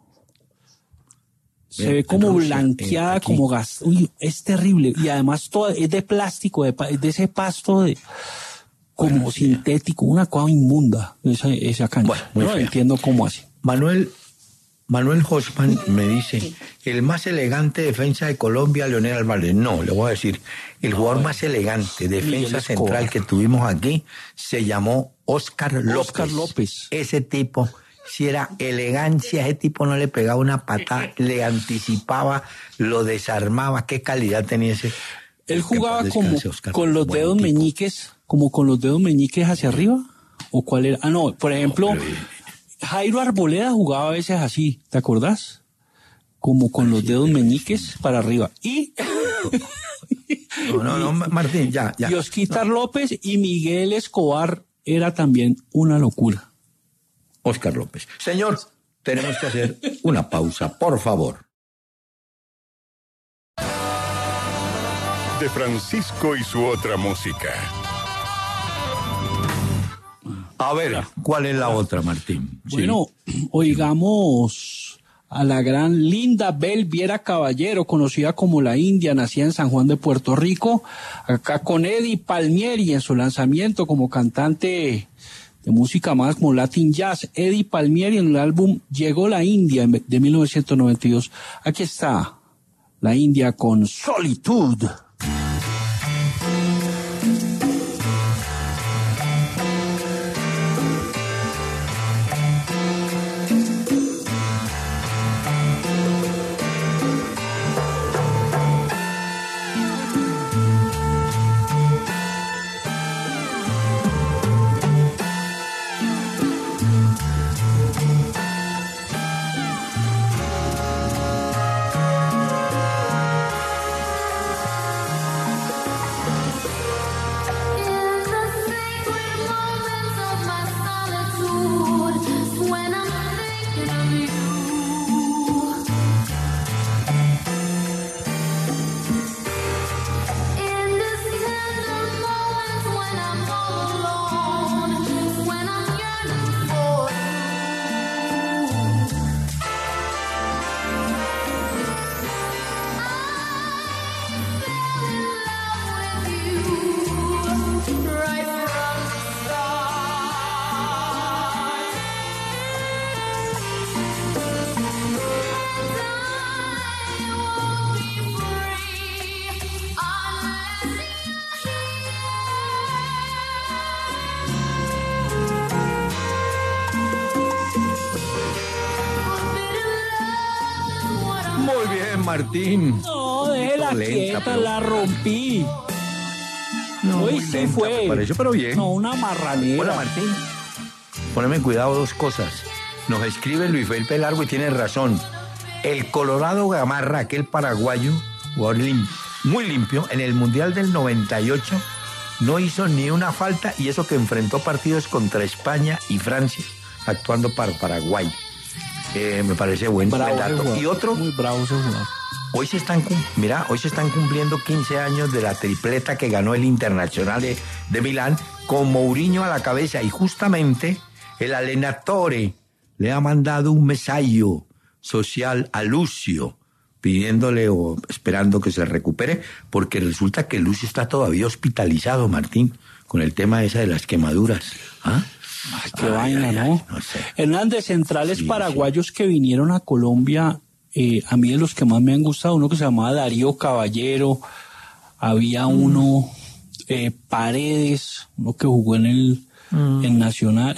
Se Ve, ve como Rusia, blanqueada, eh, aquí. como gas. Uy, es terrible. Y además todo es de plástico, de, pa- de ese pasto de como Bueno, sí. sintético, una cosa inmunda esa, esa cancha. Bueno, muy Yo no fea. entiendo cómo así. Manuel, Manuel Hosman me dice, el más elegante defensa de Colombia, Leonel Álvarez. No, le voy a decir, el jugador más elegante, defensa Escobar. central que tuvimos aquí, se llamó Óscar López. Óscar López. Ese tipo, si era elegancia, ese tipo no le pegaba una patada, le anticipaba, lo desarmaba. ¿Qué calidad tenía ese? Él Que jugaba paz como descanse, Óscar. con los Buen dedos tipo. meñiques, como con los dedos meñiques hacia arriba. ¿O cuál era? Ah, no, por ejemplo, pero, eh, Jairo Arboleda jugaba a veces así, ¿te acordás? Como con los dedos meñiques para arriba. Y, No, no, no, Martín, ya, ya. y Osquitar López y Miguel Escobar era también una locura. Óscar López. Señor, tenemos que hacer una pausa, por favor. De Francisco y su otra música. A ver, ¿cuál es la otra, Martín? Sí. Bueno, oigamos a la gran Linda Bel Viera Caballero, conocida como la India, nacida en San Juan de Puerto Rico, acá con Eddie Palmieri en su lanzamiento como cantante de música más como Latin Jazz. Eddie Palmieri en el álbum Llegó la India de mil novecientos noventa y dos. Aquí está la India con Solitude. Martín. No, déjela Lenta, quieta, pero- la rompí. No, Hoy muy sí lenta, fue. me pareció, pero bien. No, una marranera. Hola, Martín. Poneme en cuidado dos cosas. Nos escribe Luis Felipe Largo y tiene razón. El Colorado Gamarra, aquel paraguayo, jugador lim- muy limpio, en el Mundial del noventa y ocho no hizo ni una falta, y eso que enfrentó partidos contra España y Francia, actuando para Paraguay. Eh, me parece buen, buen Bravo ese dato. jugador, Y otro, muy bravo ese jugador. hoy se están, cum- mira, hoy se están cumpliendo quince años de la tripleta que ganó el Internacional de, de Milán, con Mourinho a la cabeza, y justamente el allenatore le ha mandado un mensaje social a Lucio, pidiéndole o esperando que se recupere, porque resulta que Lucio está todavía hospitalizado, Martín, con el tema esa de las quemaduras. ¿Ah? Ay, qué Ay, vaina, ay, ¿no? ay, no sé. Hernández, centrales Sí, paraguayos que vinieron a Colombia, eh, a mí de los que más me han gustado, uno que se llamaba Darío Caballero, había uno, eh, Paredes, uno que jugó en el Mm. en Nacional.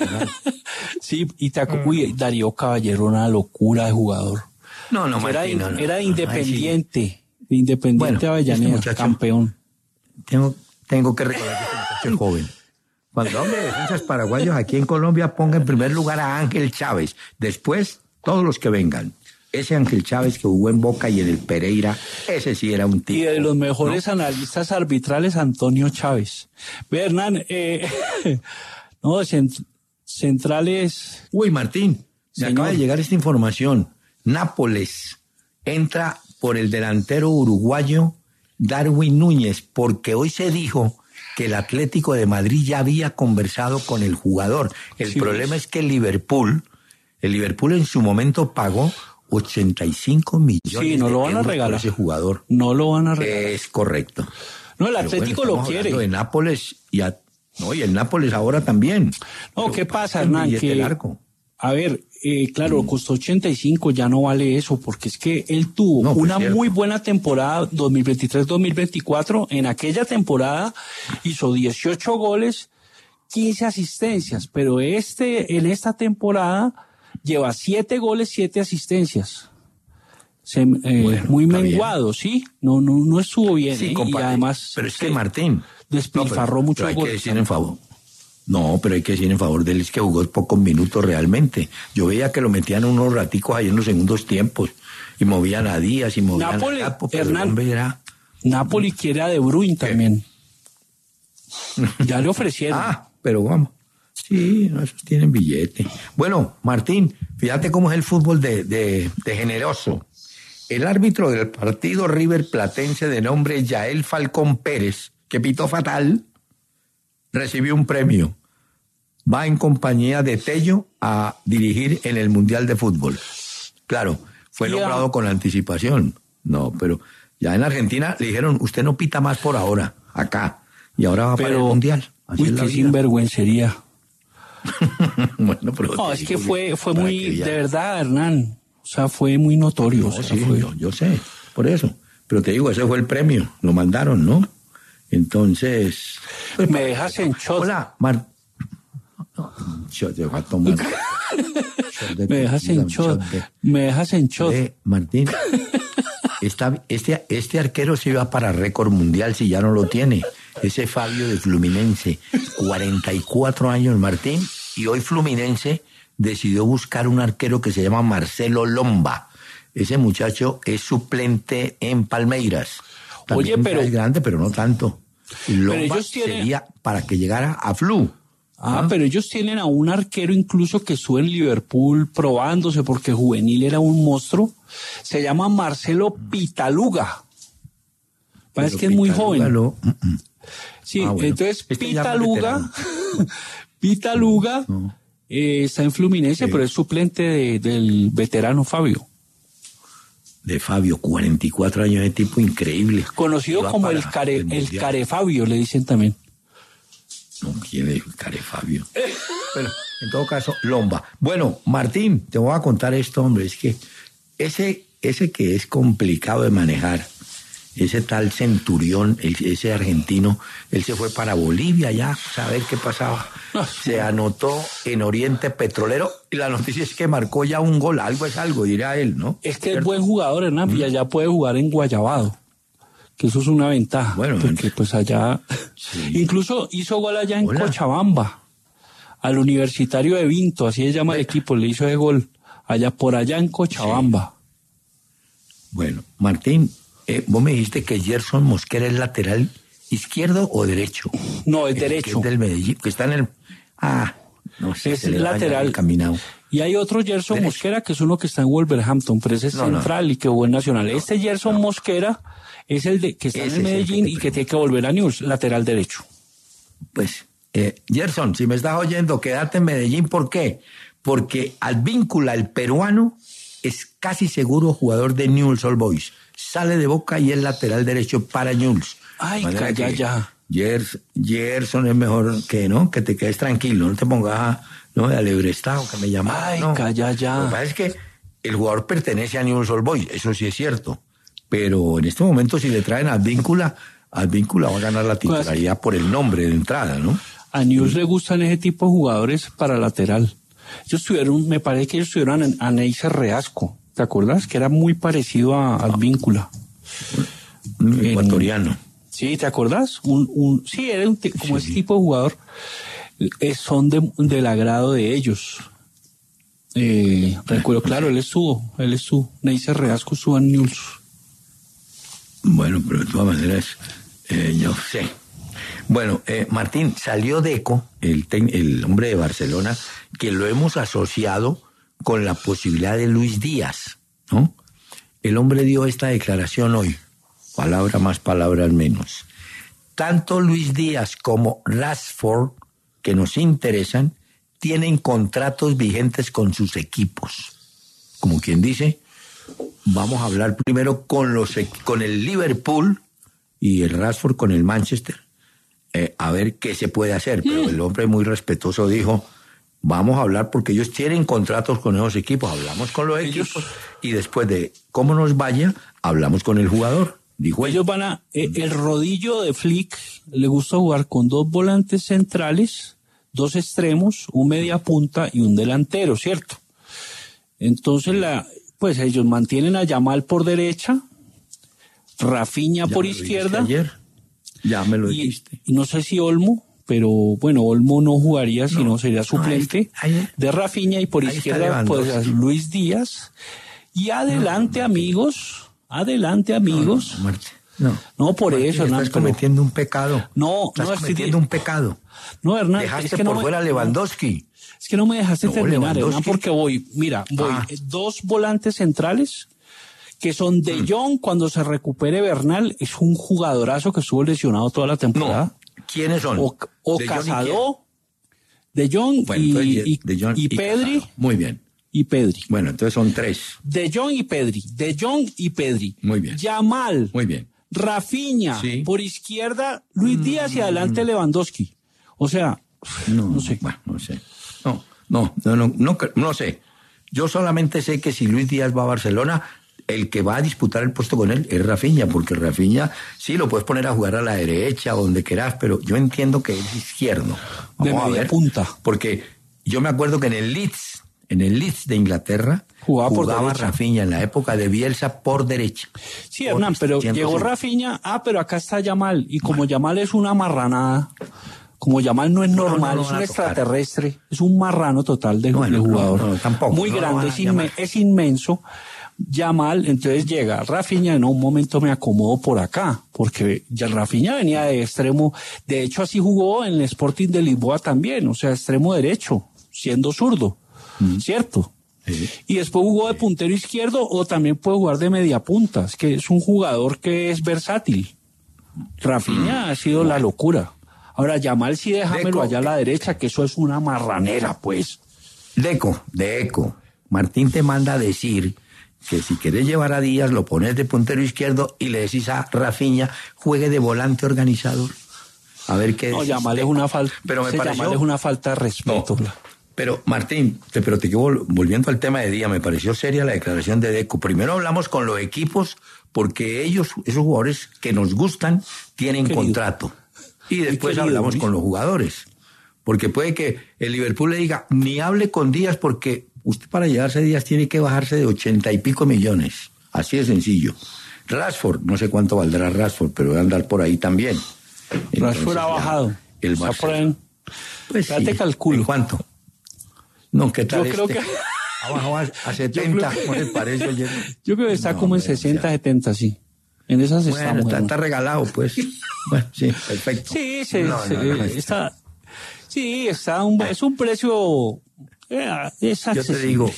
Sí, y te acu- uy, Darío Caballero, una locura de jugador. No, no, Que era, Martín, de- no, no, era de no, Independiente, de Independiente Bueno, este Avellaneda, muchacho- campeón. Tengo, tengo que recordar que este muchacho es joven. Cuando hable de defensas paraguayos aquí en Colombia, ponga en primer lugar a Ángel Chávez. Después, todos los que vengan. Ese Ángel Chávez que jugó en Boca y en el Pereira, ese sí era un tipo. Y de los mejores analistas arbitrales, Antonio Chávez. Ve, Hernán, eh, no, cent- centrales, Uy, Martín, me Señor. acaba de llegar esta información. Nápoles entra por el delantero uruguayo Darwin Núñez, porque hoy se dijo que el Atlético de Madrid ya había conversado con el jugador. El Sí, problema pues. es que el Liverpool, el Liverpool en su momento pagó ochenta y cinco millones Sí, no de lo van a euros por regalar. ese jugador. no lo van a regalar. Es correcto. No, el Pero Atlético bueno, lo estamos quiere. hablando de Nápoles y, a- no, y el Nápoles ahora también. No, Pero ¿qué pasa, el Hernán? billete Que, largo. a ver, eh, claro, costó ochenta y cinco, ya no vale eso, porque es que él tuvo No, pues una cierto. muy buena temporada dos mil veintitrés dos mil veinticuatro. En aquella temporada hizo dieciocho goles, quince asistencias, pero este, en esta temporada lleva siete goles, siete asistencias. Se, eh, Bueno, muy está bien. menguado, ¿sí? No, no, no estuvo bien. Sí, ¿eh? Y compadre, además, pero es que se Martín despilfarró no, pero- muchos pero hay que goles. decir en favor. No, pero hay que decir en favor de él es que jugó pocos minutos realmente. Yo veía que lo metían unos raticos ahí en los segundos tiempos y movían a Díaz y movían Napoli, a Capo, pero el Hernán. hombre era- Napoli quiere a De Bruyne también. Ya le ofrecieron. Ah, pero vamos. Sí, no, esos tienen billete. Bueno, Martín, fíjate cómo es el fútbol de, de, de generoso. El árbitro del partido River Platense de nombre Yael Falcón Pérez, que pitó fatal, recibió un premio. Va en compañía de Tello a dirigir en el Mundial de Fútbol. Claro, fue Ya. nombrado con anticipación. No, pero ya en Argentina le dijeron, usted no pita más por ahora, acá. Y ahora va para el Pero, Mundial. Así uy, es la qué vida. sinvergüencería. Bueno, pero No, te es que digo, fue, fue para muy, que ya- de verdad, Hernán. O sea, fue muy notorio. No, o sea, sí, fue- yo, yo sé, por eso. Pero te digo, ese fue el premio, lo mandaron, ¿no? Entonces... pues, Me dejas en shot. Hola, Mar... No, shot, te voy a tomar. Shot de Me dejas tequila, en un shot. de- Me dejas en shot. Ve, Martín, está, este, este arquero se iba para récord mundial si ya no lo tiene. Ese Fabio de Fluminense, cuarenta y cuatro años, Martín, y hoy Fluminense decidió buscar un arquero que se llama Marcelo Lomba. Ese muchacho es suplente en Palmeiras. También Oye, pero- es grande, pero no tanto. Lomba ellos tienen- sería para que llegara a Flu. Ah, pero ellos tienen a un arquero incluso que sube en Liverpool probándose porque juvenil era un monstruo. Se llama Marcelo Pitaluga. Parece Pero que es muy Pitaluga joven. lo- mm, mm. Sí, Ah, bueno. entonces Este ya es Pitaluga, Pitaluga No. eh, está en Fluminense, Sí. pero es suplente de- del veterano Fabio. De Fabio, cuarenta y cuatro años, de tipo increíble. Conocido Iba como para el care, el Mundial. care Fabio, le dicen también. No, ¿quién es el care Fabio? Bueno, en todo caso, Lomba. Bueno, Martín, te voy a contar esto, hombre. Es que ese, ese que es complicado de manejar, ese tal Centurión, el, ese argentino, él se fue para Bolivia ya a saber qué pasaba. Se anotó en Oriente Petrolero y la noticia es que marcó ya un gol. Algo es algo, dirá él, ¿no? Es que es buen jugador, Hernán, y allá puede jugar en Guayabado, que eso es una ventaja. Bueno, porque pues allá... Sí. Incluso hizo gol allá en Hola. Cochabamba, al Universitario de Vinto, así se llama el equipo, le hizo ese gol, allá por allá en Cochabamba. Sí. Bueno, Martín... Eh, vos me dijiste que Gerson Mosquera es lateral izquierdo o derecho. No, es el derecho. Que es del Medellín, que está en el... Ah, no sé. Es lateral. Caminado. Y hay otro Gerson derecho. Mosquera, que es uno que está en Wolverhampton, pero ese es no, central no. y que buen nacional. No, este Gerson no. Mosquera es el de que está ese en el Medellín el que y que tiene que volver a Newell's, lateral derecho. Pues, eh, Gerson, si me estás oyendo, quédate en Medellín. ¿Por qué? Porque Advíncula, el peruano, es casi seguro jugador de Newell's Old Boys. Sale de Boca y es lateral derecho para Newell's. Ay, calla ya. Gers, Gerson es mejor que, ¿no? Que te quedes tranquilo, no te pongas, ¿no? De alebrestado, que me llamas. Ay, no. calla ya. Lo que pasa es que el jugador pertenece a Newell's Old Boys, eso sí es cierto. Pero en este momento, si le traen a Advíncula, Advíncula va a ganar la titularidad por el nombre de entrada, ¿no? A Newell's le gustan ese tipo de jugadores para lateral. Ellos tuvieron, me parece que ellos tuvieron a Neisser Reasco. ¿Te acuerdas? Que era muy parecido a Advíncula. Un ecuatoriano. En, sí, ¿te acuerdas? Un, un, sí, era un, como sí. ese tipo de jugador. Eh, son de, del agrado de ellos. Eh, recuerdo, claro, él estuvo, él estuvo. Neisser Reasco estuvo en Newell's. Bueno, pero de todas maneras, eh, yo sé. Bueno, eh, Martín, salió Deco, el, el hombre de Barcelona, que lo hemos asociado con la posibilidad de Luis Díaz, ¿no? El hombre dio esta declaración hoy, palabra más, palabras menos. Tanto Luis Díaz como Rashford, que nos interesan, tienen contratos vigentes con sus equipos. Como quien dice, vamos a hablar primero con, los, con el Liverpool y el Rashford con el Manchester, eh, a ver qué se puede hacer. Pero el hombre muy respetuoso dijo... Vamos a hablar porque ellos tienen contratos con esos equipos, hablamos con los ellos, equipos y después de cómo nos vaya, hablamos con el jugador. Dijo ellos van a, eh, el rodillo de Flick le gusta jugar con dos volantes centrales, dos extremos, un media punta y un delantero, ¿cierto? Entonces la, pues ellos mantienen a Yamal por derecha, Rafinha ya por izquierda. Ayer. Ya me lo y, dijiste. Y no sé si Olmo. Pero bueno, Olmo no jugaría, sino no, sería suplente no, ahí, ahí, de Rafinha y por izquierda pues Luis Díaz. Y adelante, no, no, amigos, adelante, amigos. No, no, no, no por Martín, eso, Hernán. Estás cometiendo un pecado. No, estás no cometiendo un pecado. No, Hernán. Dejaste es que por no fuera a Lewandowski. Es que no me dejaste no, terminar, Hernán, porque voy, mira, voy ah. dos volantes centrales que son De Jong, mm. cuando se recupere Bernal, es un jugadorazo que estuvo lesionado toda la temporada. No. ¿Quiénes son? O, o de Casado, De Jong bueno, y, y, de Jong y, y Pedri. Casado. Muy bien. Y Pedri. Bueno, entonces son tres. De Jong y Pedri. De Jong y Pedri. Muy bien. Yamal. Muy bien. Rafinha. Sí. Por izquierda, Luis mm. Díaz y adelante Lewandowski. O sea, no, no sé. Bueno, no sé. No, no, no, no, no, no sé. Yo solamente sé que si Luis Díaz va a Barcelona, el que va a disputar el puesto con él es Rafinha, porque Rafinha sí lo puedes poner a jugar a la derecha o donde quieras, pero yo entiendo que es izquierdo. Vamos de a ver, punta. Porque yo me acuerdo que en el Leeds, en el Leeds de Inglaterra, jugaba, jugaba por Rafinha en la época de Bielsa por derecha. Sí, Hernán, pero llegó Rafinha, ah, pero acá está Yamal, y como bueno. Yamal es una marranada, como Yamal no es normal, no, no, no es un extraterrestre, tocar. Es un marrano total de, bueno, de jugador. No, no, tampoco. Muy grande, es, inme, es inmenso. Yamal, entonces llega Rafinha, en un momento me acomodo por acá, porque ya Rafinha venía de extremo, de hecho así jugó en el Sporting de Lisboa también, o sea, extremo derecho, siendo zurdo, mm. ¿cierto? Sí. Y después jugó de puntero izquierdo o también puede jugar de media punta, es que es un jugador que es versátil. Rafinha mm. ha sido la locura. Ahora, Yamal sí déjamelo Deco. Allá a la derecha, que eso es una marranera, pues. Deco, Deco, Martín te manda a decir que si querés llevar a Díaz, lo pones de puntero izquierdo y le decís a Rafinha, juegue de volante organizador. A ver qué No, Yamal es una falta. Pero me pareció... Yamal es una falta de respeto. No, Pero, Martín, te, pero te quedo volviendo al tema de día, me pareció seria la declaración de Deco. Primero hablamos con los equipos porque ellos, esos jugadores que nos gustan, tienen Querido. contrato. Y después querido, hablamos Luis. con los jugadores. Porque puede que el Liverpool le diga, ni hable con Díaz porque usted para llevarse a Díaz tiene que bajarse de ochenta y pico millones. Así de sencillo. Rashford, no sé cuánto valdrá Rashford, pero va a andar por ahí también. Rashford ha bajado. El Está por Barcelona. ahí. Pues Ya sí. te calculo. ¿En cuánto? No, ¿qué tal Yo creo este? que- Ha bajado a, a setenta, creo que- ¿cómo le parece? Oye? Yo creo que está No, como en bueno, sesenta, o sea, setenta, sí. En esas Bueno, estamos. está, hermano. está regalado, pues. Bueno, sí, perfecto. Sí, se, No, se- no, no, está, sí, está un, es un precio, eh, es Yo te accesible. digo,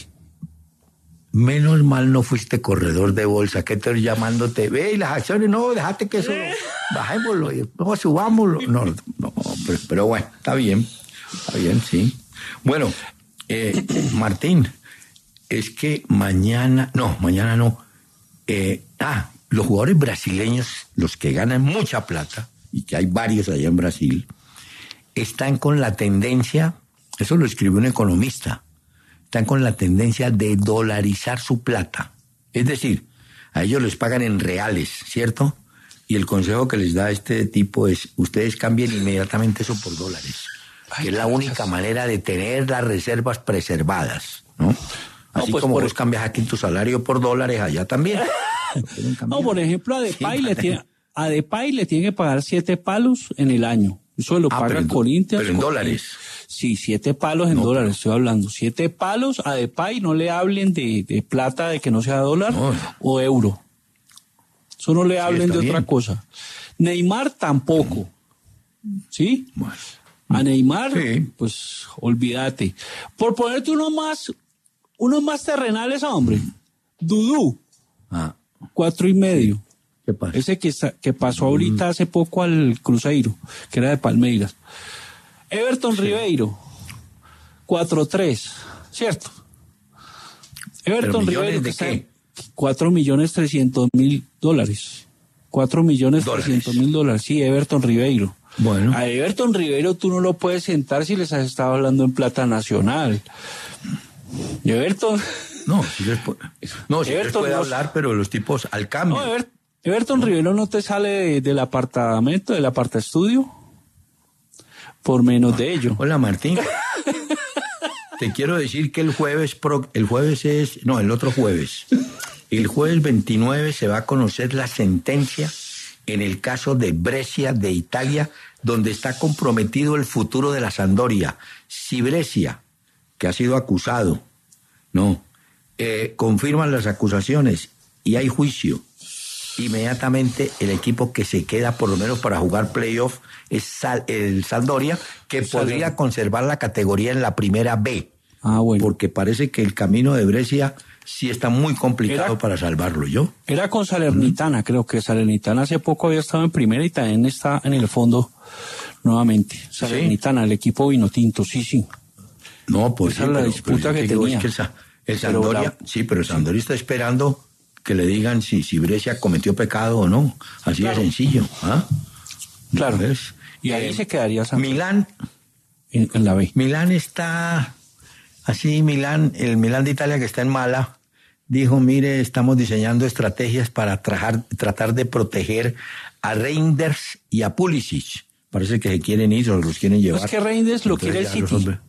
menos mal no fuiste corredor de bolsa, que estoy llamándote, ve, y las acciones, no, déjate que eso, bajémoslo, y no, subámoslo. No, no, pero, pero bueno, está bien, está bien, sí. Bueno, eh, Martín, es que mañana, no, mañana no, eh, ah, los jugadores brasileños, los que ganan mucha plata, y que hay varios allá en Brasil, están con la tendencia, eso lo escribió un economista, están con la tendencia de dolarizar su plata. Es decir, a ellos les pagan en reales, ¿cierto? Y el consejo que les da este tipo es, ustedes cambien inmediatamente eso por dólares, Ay, que es la gracias. única manera de tener las reservas preservadas, ¿no? Así pues como por- vos cambias aquí tu salario por dólares, allá también. Lo quieren cambiar. No, por ejemplo, a Depay, Sí, le tiene, a Depay le tiene que pagar siete palos en el año. Eso lo Ah, paga pero en do- Corinthians. pero en con- dólares. Sí, siete palos en No, dólares, estoy hablando. Siete palos a Depay, no le hablen de, de plata, de que no sea dólar No. o euro. Eso no le hablen está de otra bien. cosa. Neymar tampoco. ¿Sí? Bueno. A Neymar, Sí. pues olvídate. Por ponerte uno más, unos más terrenales, hombre. Dudú, Ah, cuatro y medio. ¿qué pasa? Ese que, está- que pasó ahorita hace poco al Cruzeiro, que era de Palmeiras. Everton Ribeiro, cuatro tres, ¿cierto? Everton millones Ribeiro, de que está qué? en cuatro millones trescientos mil dólares. cuatro millones Dólares. trescientos mil dólares, sí, Everton Ribeiro. Bueno. A Everton Ribeiro tú no lo puedes sentar si les has estado hablando en plata nacional. Y Everton... No, sí les puede, no, sí les Everton puede no- hablar, pero los tipos al cambio. No, Ever- Everton Ribeiro no te sale de- del apartamento, del apartaestudio, por menos de ello. Hola, Martín. Te quiero decir que el jueves, pro- el jueves es, no, el otro jueves, el jueves veintinueve se va a conocer la sentencia en el caso de Brescia de Italia, donde está comprometido el futuro de la Sampdoria. Si Brescia, que ha sido acusado, no, eh, confirman las acusaciones y hay juicio, inmediatamente el equipo que se queda por lo menos para jugar playoff es Sal- el Sampdoria, que podría conservar la categoría en la primera B. Ah, bueno. Porque parece que el camino de Brescia sí está muy complicado Era- para salvarlo, ¿yo? Era con Salernitana, creo que Salernitana hace poco había estado en primera y también está en el fondo nuevamente. Salernitana, el equipo vinotinto, sí, sí. No, pues Esa sí, es la pero- disputa pero yo que te digo, tenía. es que el, Sa- el Pero Sampdoria, la- sí, pero el Sampdoria está esperando que le digan si, si Brescia cometió pecado o no. Así Claro. de sencillo. ¿Ah? Claro. ¿Ves? Y ahí Eh, se quedaría San- Milán, en, en la B. Milán está así, Milán, el Milán de Italia que está en mala, dijo, mire, estamos diseñando estrategias para trajar- tratar de proteger a Reinders y a Pulisic. Parece que se quieren ir o los quieren llevar. Es que Reinders lo Entonces quiere el ya City. resolve.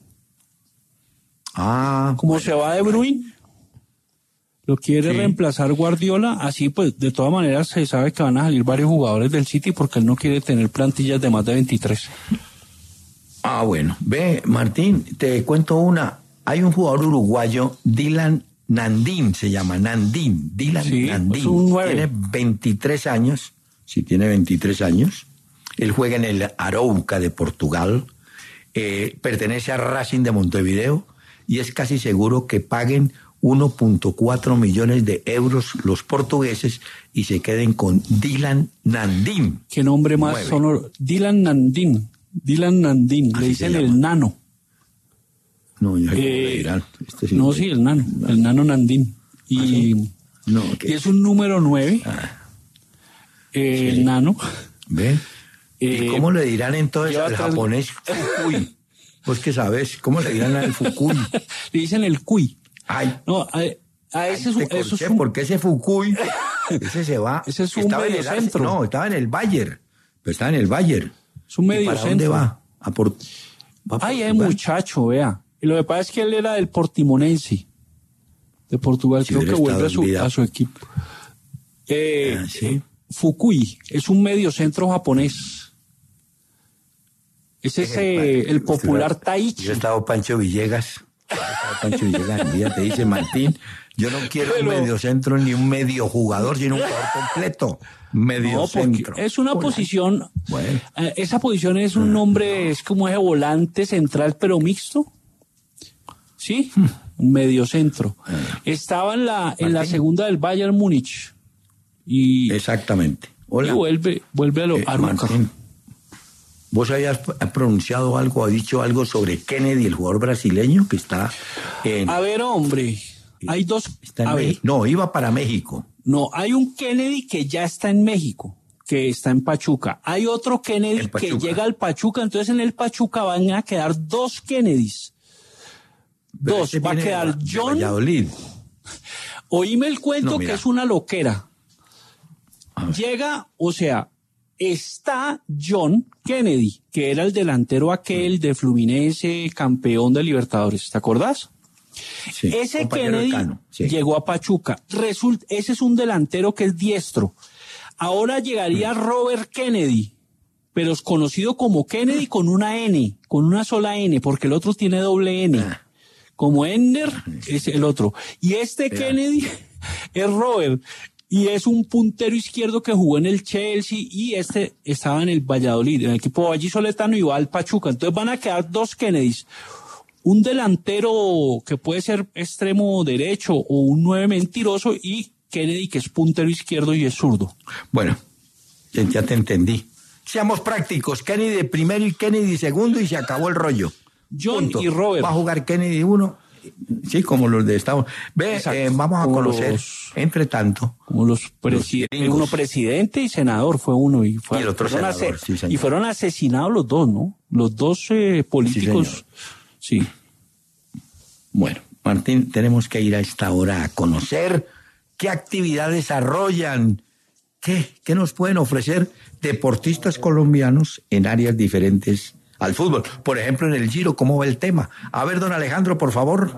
Ah, Como se va de Bruyne, lo quiere Sí. reemplazar Guardiola, así pues de todas maneras se sabe que van a salir varios jugadores del City porque él no quiere tener plantillas de más de veintitrés. ah, bueno. Ve, Martín, te cuento una. Hay un jugador uruguayo, Dylan Nandín, se llama Nandín. Dylan Sí, Nandín. es un nueve. Tiene veintitrés años. Sí, tiene veintitrés años. Él juega en el Arouca de Portugal. Eh, pertenece a Racing de Montevideo. Y es casi seguro que paguen uno punto cuatro millones de euros los portugueses y se queden con Dylan Nandín. Qué nombre más Nueve. sonoro. Dylan Nandín. Dylan Nandín. Así Le se dicen llama. el nano. No, ya Eh, le dirán. Este sí- No, sí, el nano. El nano Nandín. Y, No, y que es un número nueve. Ah. Eh, El nano. ¿Ve? Eh, ¿Y cómo le dirán entonces lleva al tres- japonés Fukui? Pues que sabes, ¿cómo le dirán al Fukui? Le dicen el cuy. Ay, No, a, a ese ay, es, te eso es corché, un, porque ese Fukui, ese se va. Ese es un estaba en el mediocentro. No, estaba en el Bayern, pero estaba en el Bayern. es un ¿Y medio para centro. dónde va? A por, va a Ay, hay Portugal. muchacho, vea. Y lo que pasa es que él era del Portimonense, de Portugal. Si Creo hubiera que vuelve a estado su, en vida. a su equipo. Eh, Ah, sí. Fukui es un mediocentro japonés. Ese es eh, el popular Taichi. Yo he estado Pancho Villegas. Yo he estado Pancho Villegas en vida, te dice Martín, yo no quiero un Pero- medio centro ni un medio jugador, sino un jugador completo. Medio No, porque centro. es una Hola. posición, Bueno. eh, esa posición es un nombre, es como ese volante central pero mixto, ¿sí? Un medio centro. Estaba en la, en la Martín. segunda del Bayern Múnich y, Exactamente. y Hola. vuelve, vuelve a lo Eh, a Luca. Martín, ¿vos habías pronunciado algo, has dicho algo sobre Kennedy, el jugador brasileño que está en... A ver, hombre, hay dos, está en a ver, México? No, iba para México. no, hay un Kennedy que ya está en México, que está en Pachuca. Hay otro Kennedy En que Pachuca. llega al Pachuca, entonces en el Pachuca van a quedar dos Kennedys. Pero Dos, ese va a viene quedar de John. Valladolid. Oíme el cuento No, que mira. es una loquera. A ver. Llega, o sea, está John Kennedy, que era el delantero aquel de Fluminense, campeón de Libertadores, ¿te acordás? Sí, Ese compañero de Kennedy Cano, sí. llegó a Pachuca. Resulta, ese es un delantero que es diestro. Ahora llegaría Robert Kennedy, pero es conocido como Kennedy con una N, con una sola N, porque el otro tiene doble N. Ah. Como Ender es el otro. Y este Ya. Kennedy es Robert. Y es un puntero izquierdo que jugó en el Chelsea y este estaba en el Valladolid, en el equipo vallisoletano y va al Pachuca. Entonces van a quedar dos Kennedys. Un delantero que puede ser extremo derecho o un nueve mentiroso y Kennedy que es puntero izquierdo y es zurdo. Bueno, ya, ya te entendí. Seamos prácticos, Kennedy de primero y Kennedy segundo y se acabó el rollo. John Punto. y Robert. Va a jugar Kennedy uno, sí, como los de Estados Ve, Exacto. eh, vamos a Como conocer, los- entre tanto, Como los presidentes, gringos. uno presidente y senador fue uno y, fue, Y el otro fueron senador, ase- sí, señor. y fueron asesinados los dos, ¿no? Los dos eh, políticos. Sí, bueno, Martín, tenemos que ir a esta hora a conocer qué actividad desarrollan, qué, qué nos pueden ofrecer deportistas colombianos en áreas diferentes al fútbol. Por ejemplo, en el Giro, ¿cómo va el tema? A ver, don Alejandro, por favor.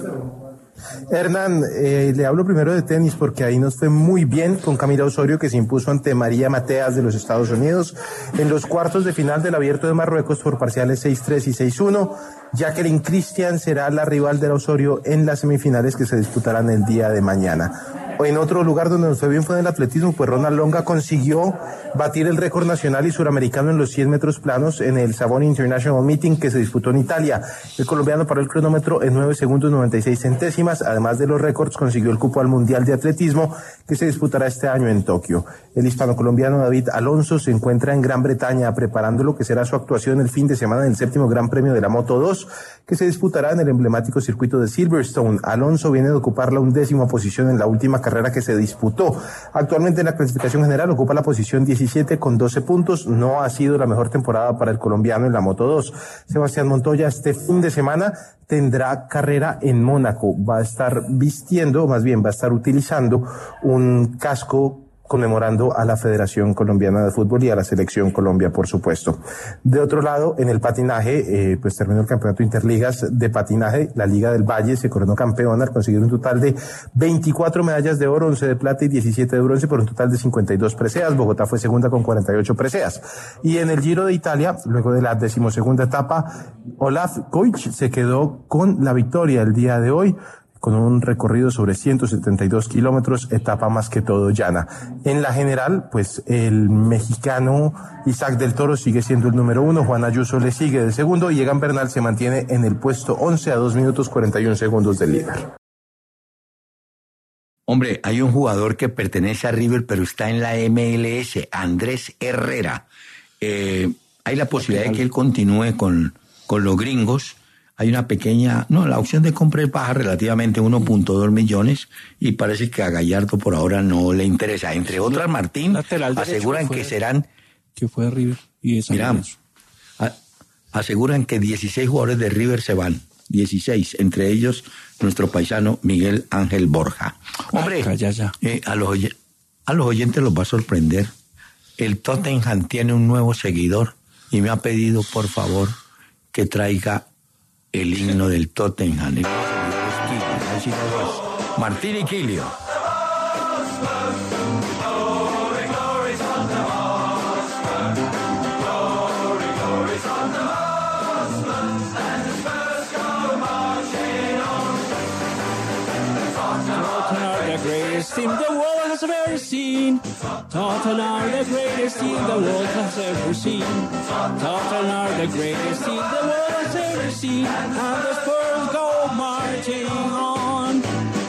Hernán, eh, le hablo primero de tenis porque ahí nos fue muy bien con Camila Osorio, que se impuso ante María Mateas de los Estados Unidos en los cuartos de final del Abierto de Marruecos por parciales seis tres y seis uno. Jacqueline Christian será la rival de la Osorio en las semifinales que se disputarán el día de mañana. En otro lugar donde nos fue bien fue en el atletismo, pues Ronald Longa consiguió batir el récord nacional y suramericano en los cien metros planos en el Savoni International Meeting que se disputó en Italia. El colombiano paró el cronómetro en nueve segundos noventa y seis centésimas. Además de los récords, consiguió el cupo al Mundial de Atletismo que se disputará este año en Tokio. El hispano-colombiano David Alonso se encuentra en Gran Bretaña preparando lo que será su actuación el fin de semana en el séptimo Gran Premio de la Moto dos que se disputará en el emblemático circuito de Silverstone. Alonso viene de ocupar la undécima posición en la última carrera que se disputó. Actualmente en la clasificación general ocupa la posición diecisiete con doce puntos. No ha sido la mejor temporada para el colombiano en la Moto dos. Sebastián Montoya este fin de semana tendrá carrera en Mónaco. Va a estar vistiendo, más bien va a estar utilizando un casco conmemorando a la Federación Colombiana de Fútbol y a la Selección Colombia, por supuesto. De otro lado, en el patinaje, eh, pues terminó el campeonato Interligas de patinaje. La Liga del Valle se coronó campeona al conseguir un total de veinticuatro medallas de oro, once de plata y diecisiete de bronce, por un total de cincuenta y dos preseas. Bogotá fue segunda con cuarenta y ocho preseas. Y en el Giro de Italia, luego de la decimosegunda etapa, Olaf Koich se quedó con la victoria el día de hoy, con un recorrido sobre ciento setenta y dos kilómetros, etapa más que todo llana. En la general, pues el mexicano Isaac del Toro sigue siendo el número uno, Juan Ayuso le sigue de segundo y Egan Bernal se mantiene en el puesto once a dos minutos cuarenta y un segundos del líder. Hombre, hay un jugador que pertenece a River, pero está en la M L S, Andrés Herrera. Eh, hay la posibilidad de que él continúe con, con los gringos. Hay una pequeña, no, la opción de compra es baja relativamente, uno punto dos millones, y parece que a Gallardo por ahora no le interesa. Entre otras, Martín, Lateral derecho aseguran fue- que serán, que fue de River y de San mira, Lorenzo. a- aseguran que dieciséis jugadores de River se van. dieciséis, entre ellos nuestro paisano Miguel Ángel Borja. Hombre, Ay, ya, ya. Eh, a, los oy- a los oyentes los va a sorprender. El Tottenham tiene un nuevo seguidor y me ha pedido, por favor, que traiga el himno del Tottenham. El nuevo seguidor es Quilio. A ver si no es Martín y Quilio. Tottenham are the greatest team the world has ever seen. Tottenham are the greatest team the world has ever seen. Tottenham are the greatest team the world has ever seen. And the Spurs go marching on.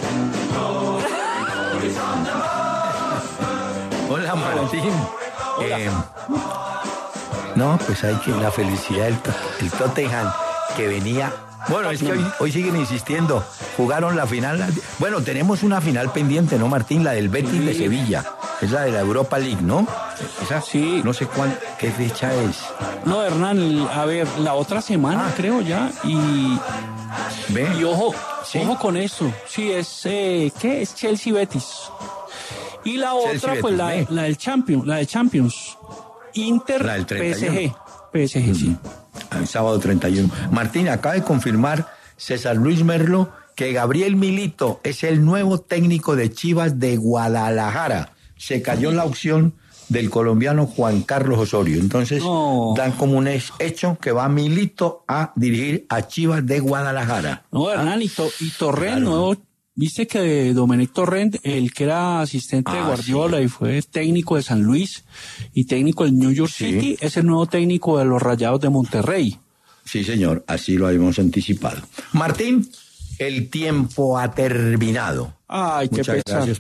Hola, Martín. Eh, no, pues hay que la felicidad del To- el Tottenham que venía. Bueno, es que hoy, hoy siguen insistiendo. Jugaron la final. Bueno, tenemos una final pendiente, ¿no, Martín? La del Betis de Sevilla. Es la de la Europa League, ¿no? Esa, Sí. No sé cuán, qué fecha es. No, Hernán, a ver, la otra semana Ah. creo ya. Y, Ve. y ojo, Sí. ojo con eso. Sí, es, eh, ¿qué? Es Chelsea Betis. Y la Chelsea otra, Betis, pues la, ve. la del Champions, la de Champions. Inter La del P S G. treinta y uno. P S G, sí. El sábado treinta y uno. Martín, acaba de confirmar César Luis Merlo que Gabriel Milito es el nuevo técnico de Chivas de Guadalajara. Se cayó la opción del colombiano Juan Carlos Osorio. Entonces, No. dan como un es- hecho que va Milito a dirigir a Chivas de Guadalajara. No, Hernán, y, To- y Torrent, Claro. nuevo. Viste que Domenech Torrent, el que era asistente de Ah, Guardiola sí. y fue técnico de San Luis y técnico del New York Sí. City, es el nuevo técnico de los Rayados de Monterrey. Sí, señor, así lo habíamos anticipado. Martín, el tiempo ha terminado. Ay, qué Muchas pesar. gracias